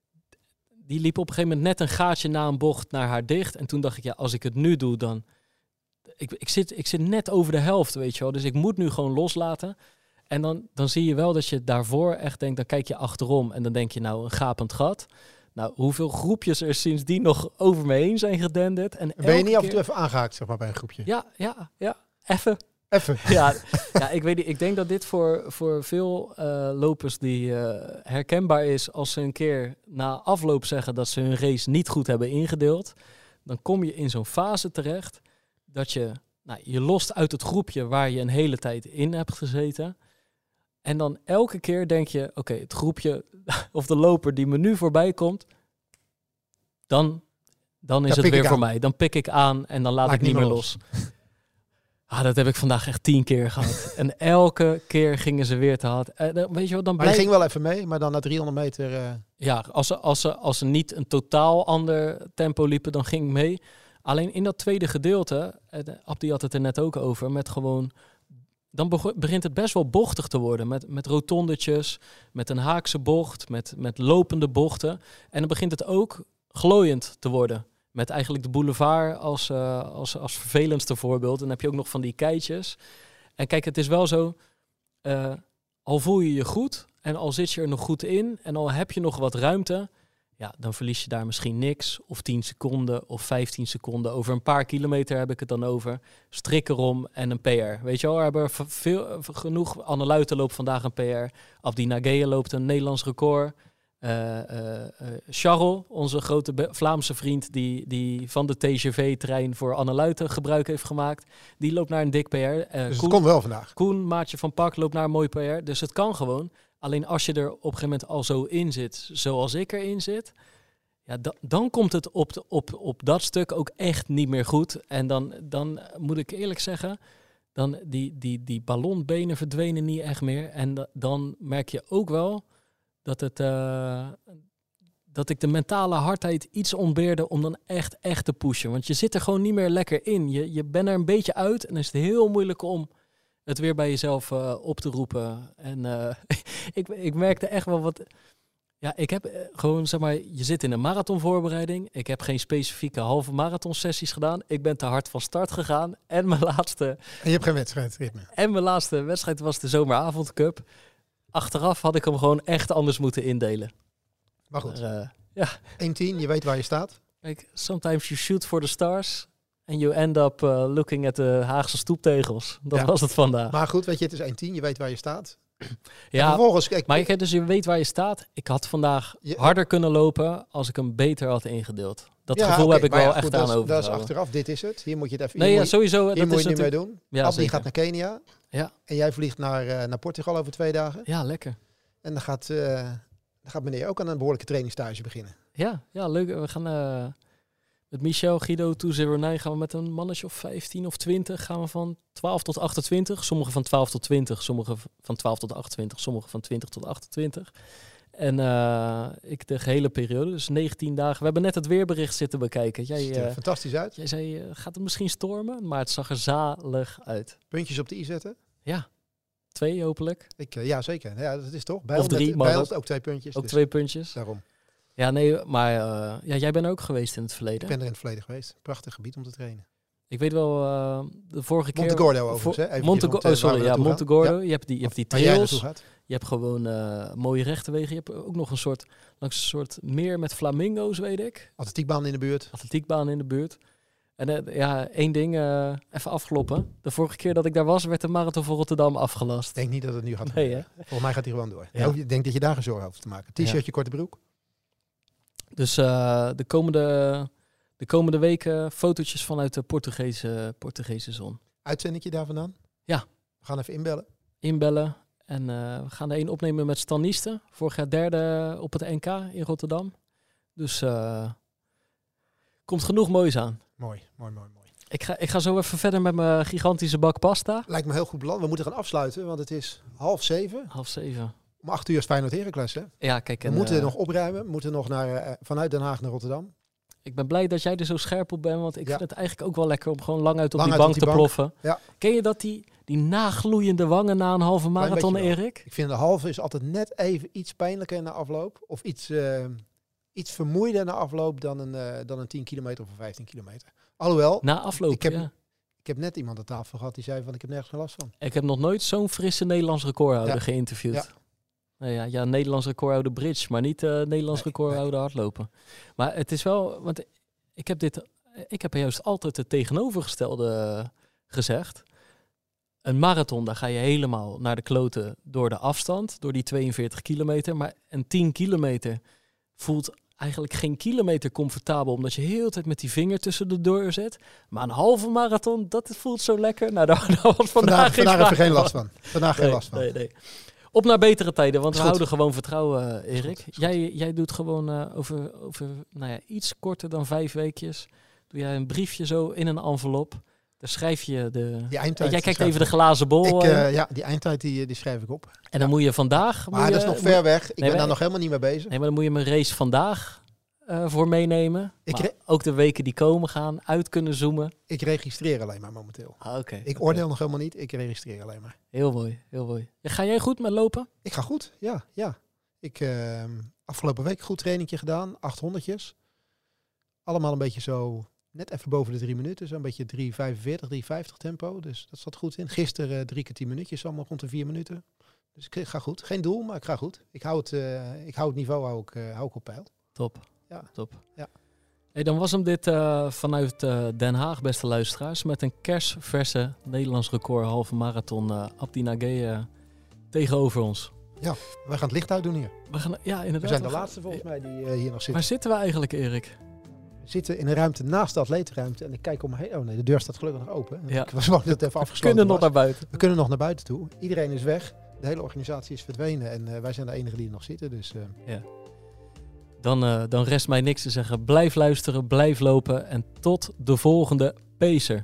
die liep op een gegeven moment net een gaatje na een bocht naar haar dicht. En toen dacht ik, ja, als ik het nu doe, dan... Ik, ik, zit, ik zit net over de helft, weet je wel. Dus ik moet nu gewoon loslaten. En dan, dan zie je wel dat je daarvoor echt denkt, dan kijk je achterom. En dan denk je, nou, een gapend gat. Nou, hoeveel groepjes er sindsdien nog over me heen zijn gedenderd. En Ben je niet keer... af en toe even aangehaakt zeg maar, bij een groepje? Ja, ja, ja. Even. Even. Ja, ja, ik weet niet. Ik denk dat dit voor, voor veel uh, lopers die uh, herkenbaar is als ze een keer na afloop zeggen dat ze hun race niet goed hebben ingedeeld. Dan kom je in zo'n fase terecht dat je, nou, je lost uit het groepje waar je een hele tijd in hebt gezeten. En dan elke keer denk je, oké, okay, het groepje of de loper die me nu voorbij komt, dan, dan is ja, het weer voor aan. mij. Dan pik ik aan en dan laat, laat ik niet meer los. los. Ah, dat heb ik vandaag echt tien keer gehad. En elke keer gingen ze weer te hard. Uh, weet je wat, dan maar blijf... je ging wel even mee, maar dan na driehonderd meter... Uh... Ja, als ze, als, ze, als ze niet een totaal ander tempo liepen, dan ging ik mee. Alleen in dat tweede gedeelte, uh, Abdi had het er net ook over, met gewoon... Dan begint het best wel bochtig te worden. Met, met rotondetjes, met een haakse bocht, met, met lopende bochten. En dan begint het ook glooiend te worden. Met eigenlijk de boulevard als, uh, als, als vervelendste voorbeeld. En dan heb je ook nog van die keitjes. En kijk, het is wel zo... Uh, al voel je je goed en al zit je er nog goed in en al heb je nog wat ruimte, ja, dan verlies je daar misschien niks of tien seconden of vijftien seconden. Over een paar kilometer heb ik het dan over. Strik erom en een P R. Weet je wel, we hebben veel, genoeg. Anne Luiten loopt vandaag een P R. Abdi Nageye loopt een Nederlands record. Uh, uh, uh, Charles, onze grote Be- Vlaamse vriend die, die van de T G V-trein voor Anne Luiten gebruik heeft gemaakt, die loopt naar een dik P R. Uh, Dus Koen, het komt wel vandaag. Koen, maatje van Pak, loopt naar een mooi P R. Dus het kan gewoon. Alleen als je er op een gegeven moment al zo in zit, zoals ik erin zit, ja, da- dan komt het op, de, op, op dat stuk ook echt niet meer goed. En dan, dan moet ik eerlijk zeggen, dan die, die, die ballonbenen verdwenen niet echt meer. En da- dan merk je ook wel dat, het, uh, dat ik de mentale hardheid iets ontbeerde om dan echt, echt te pushen. Want je zit er gewoon niet meer lekker in. Je, je bent er een beetje uit en dan is het heel moeilijk om het weer bij jezelf uh, op te roepen. En uh, ik, ik merkte echt wel wat. Ja, ik heb uh, gewoon, zeg maar, je zit in een marathonvoorbereiding. Ik heb geen specifieke halve marathonsessies gedaan. Ik ben te hard van start gegaan. En mijn laatste, En je hebt geen wedstrijdritme. en mijn laatste wedstrijd was de Zomeravondcup. Achteraf had ik hem gewoon echt anders moeten indelen. Maar goed, Maar, uh, één tien, je weet waar je staat. kijk, sometimes you shoot for the stars. And you end up uh, looking at de Haagse stoeptegels. Dat Ja. was het vandaag. Maar goed, weet je, het is één tien, je weet waar je staat. En Ja, vervolgens, kijk, maar ik, dus je weet waar je staat. Ik had vandaag Je- harder kunnen lopen als ik hem beter had ingedeeld. Dat ja, gevoel oké, heb ik maar wel ja, echt goed, aan dat is- Dat is overgehouden. achteraf, dit is het. Hier moet je het even... Nee, hier ja, moet, sowieso. hier Dat moet is je niet mee natuurlijk... doen. Ja, Abdi zeker. gaat naar Kenia. Ja. En jij vliegt naar, uh, naar Portugal over twee dagen. Ja, lekker. En dan gaat, uh, dan gaat meneer ook aan een behoorlijke trainingstage beginnen. Ja, ja, leuk. We gaan uh, met Michel, Guido, twee nul negen gaan we met een mannetje of vijftien of twintig. Gaan we van twaalf tot achtentwintig. Sommigen van twaalf tot twintig. Sommigen van twaalf tot achtentwintig. Sommigen van twintig tot achtentwintig. En uh, ik de gehele periode, dus negentien dagen. We hebben net het weerbericht zitten bekijken. Jij, Ziet er uh, fantastisch uit. jij zei, uh, gaat het misschien stormen? Maar het zag er zalig uit. Puntjes op de i zetten. Ja, twee hopelijk. Ik, uh, ja, zeker. Ja, dat is toch. Bij Of ons net- drie, mag bij ook. ons ook twee puntjes. Ook dus twee puntjes. Daarom. Ja, nee, maar uh, ja, jij bent ook geweest in het verleden. Ik ben er in het verleden geweest. Prachtig gebied om te trainen. Ik weet wel, uh, de vorige keer... Montegordo overigens, voor- hè? Eventjes Montego- om te- oh, sorry, waar we ja, naartoe gaan. Montegordo. Ja. Je hebt die, je hebt die Waar jij trails. naartoe gaat. Je hebt gewoon uh, mooie rechte wegen. Je hebt ook nog een soort, langs een soort meer met flamingo's, weet ik. Atletiekbaan in de buurt. Atletiekbaan in de buurt. En uh, ja, één ding, uh, even afkloppen. De vorige keer dat ik daar was, werd de marathon voor Rotterdam afgelast. Ik denk niet dat het nu gaat Nee, gebeuren. Volgens mij gaat hij gewoon door. Ja. Ik denk dat je daar geen zorgen over te maken. T-shirtje, Ja. korte broek. Dus uh, de, komende, de komende weken fotootjes vanuit de Portugese, Portugese zon. Uitzendingje daar vandaan? Ja. We gaan even inbellen. Inbellen. En uh, we gaan er één opnemen met Stan Nieste. Vorig jaar derde op het N K in Rotterdam. Dus uh, komt genoeg moois aan. Mooi, mooi, mooi, mooi. Ik ga, ik ga zo even verder met mijn gigantische bak pasta. Lijkt me heel goed beland. We moeten gaan afsluiten, want het is half zeven. Half zeven. Om acht uur is Feyenoord Heracles, hè? Ja, kijk. We En, moeten uh, nog opruimen. We moeten nog naar, uh, vanuit Den Haag naar Rotterdam. Ik ben blij dat jij er zo scherp op bent. Want ik Ja. vind het eigenlijk ook wel lekker om gewoon lang uit op Lang die uit bank op te die bank. ploffen. Ja. Ken je dat, die, die nagloeiende wangen na een halve marathon, beetje wel. Erik? Ik vind de halve is altijd net even iets pijnlijker na afloop. Of iets, uh, iets vermoeider na afloop dan een, uh, dan een tien kilometer of een vijftien kilometer. Alhoewel, Na afloop, ik heb, ja. ik heb net iemand aan tafel gehad die zei van ik heb nergens geen last van. Ik heb nog nooit zo'n frisse Nederlands recordhouder Ja. geïnterviewd. Ja. Nou ja, ja, Nederlands recordhouder bridge, maar niet uh, Nederlands Nee, recordhouder hardlopen. Maar het is wel, want ik heb dit, ik heb juist altijd het tegenovergestelde gezegd. Een marathon, daar ga je helemaal naar de kloten door de afstand, door die tweeënveertig kilometer. Maar een tien kilometer voelt eigenlijk geen kilometer comfortabel, omdat je heel de tijd met die vinger tussen de deur zit. Maar een halve marathon, dat voelt zo lekker. Nou, daar, daar was vandaag, Vandaag, geen vandaag heb je sprake geen last van. Vandaag geen Nee, last van. nee, nee. Op naar betere tijden, want Is we goed. houden gewoon vertrouwen, uh, Erik. Is goed, is goed. Jij, jij doet gewoon uh, over, over nou ja, iets korter dan vijf weekjes. Doe jij een briefje zo in een envelop. Daar schrijf je de... Die En eindtijd. jij die kijkt schrijf even de ik glazen bol. op. Ik, uh, uh, ja, die eindtijd die, die schrijf ik op. en dan moet je vandaag... Maar moet dat je, is nog moet- ver weg. Ik ben maar- daar nog helemaal niet mee bezig. Nee, maar dan moet je mijn race vandaag uh, voor meenemen. Ik Maar re- ook de weken die komen gaan, uit kunnen zoomen. Ik registreer alleen maar momenteel. Ah, oké. Ik oké. oordeel nog helemaal niet. Ik registreer alleen maar. Heel mooi, heel mooi. Ja, ga jij goed met lopen? Ik ga goed. Ja, ja. Ik uh, afgelopen week goed trainingje gedaan. achthonderdjes. Allemaal een beetje zo net even boven de drie minuten. Zo'n beetje drie vijfenveertig, drie vijftig tempo. Dus dat zat goed in. Gisteren uh, drie keer tien minuutjes. Allemaal rond de vier minuten. Dus ik ga goed. Geen doel, maar ik ga goed. Ik hou het, uh, ik hou het niveau hou ik, uh, hou ik op peil. Top. Ja. Top. Ja. Hey, dan was hem dit uh, vanuit uh, Den Haag, beste luisteraars. Met een kersverse Nederlands record halve marathon. Uh, Abdi Nagé uh, tegenover ons. Ja, wij gaan het licht uitdoen hier. We, gaan, ja, inderdaad, we zijn de we gaan, laatste volgens mij die uh, hier nog zitten. Waar zitten we eigenlijk, Erik? We zitten in een ruimte naast de atletenruimte. En ik kijk om me heen. Oh nee, de deur staat gelukkig nog open. Ja. Ik was bang dat het even afgesloten We kunnen was. nog naar buiten. We kunnen nog naar buiten toe. Iedereen is weg. De hele organisatie is verdwenen. En uh, wij zijn de enigen die er nog zitten. Dus, uh... ja. dan, uh, dan rest mij niks te zeggen. Blijf luisteren, blijf lopen. En tot de volgende Pacer.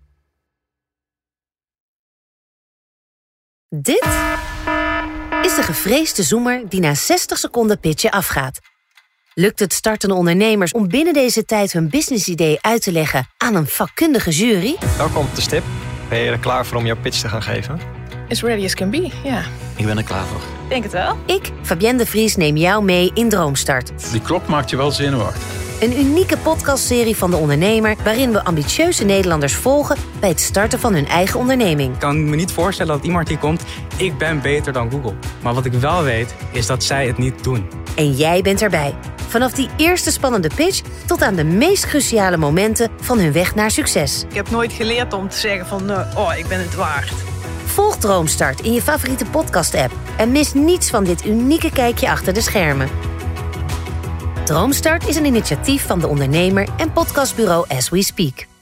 Dit is de gevreesde zoemer die na zestig seconden pitchen afgaat. Lukt het startende ondernemers om binnen deze tijd hun businessidee uit te leggen aan een vakkundige jury? Welkom op de stip. Ben je er klaar voor om jouw pitch te gaan geven? As ready as can be, ja. Ik ben er klaar voor. Denk het wel. Ik, Fabienne de Vries, neem jou mee in Droomstart. Die klok maakt je wel zenuwachtig. Een unieke podcastserie van De Ondernemer, waarin we ambitieuze Nederlanders volgen bij het starten van hun eigen onderneming. Ik kan me niet voorstellen dat iemand hier komt, ik ben beter dan Google. Maar wat ik wel weet, is dat zij het niet doen. En jij bent erbij. Vanaf die eerste spannende pitch tot aan de meest cruciale momenten van hun weg naar succes. Ik heb nooit geleerd om te zeggen van, uh, oh, ik ben het waard. Volg Droomstart in je favoriete podcast-app en mis niets van dit unieke kijkje achter de schermen. Droomstart is een initiatief van De Ondernemer en podcastbureau As We Speak.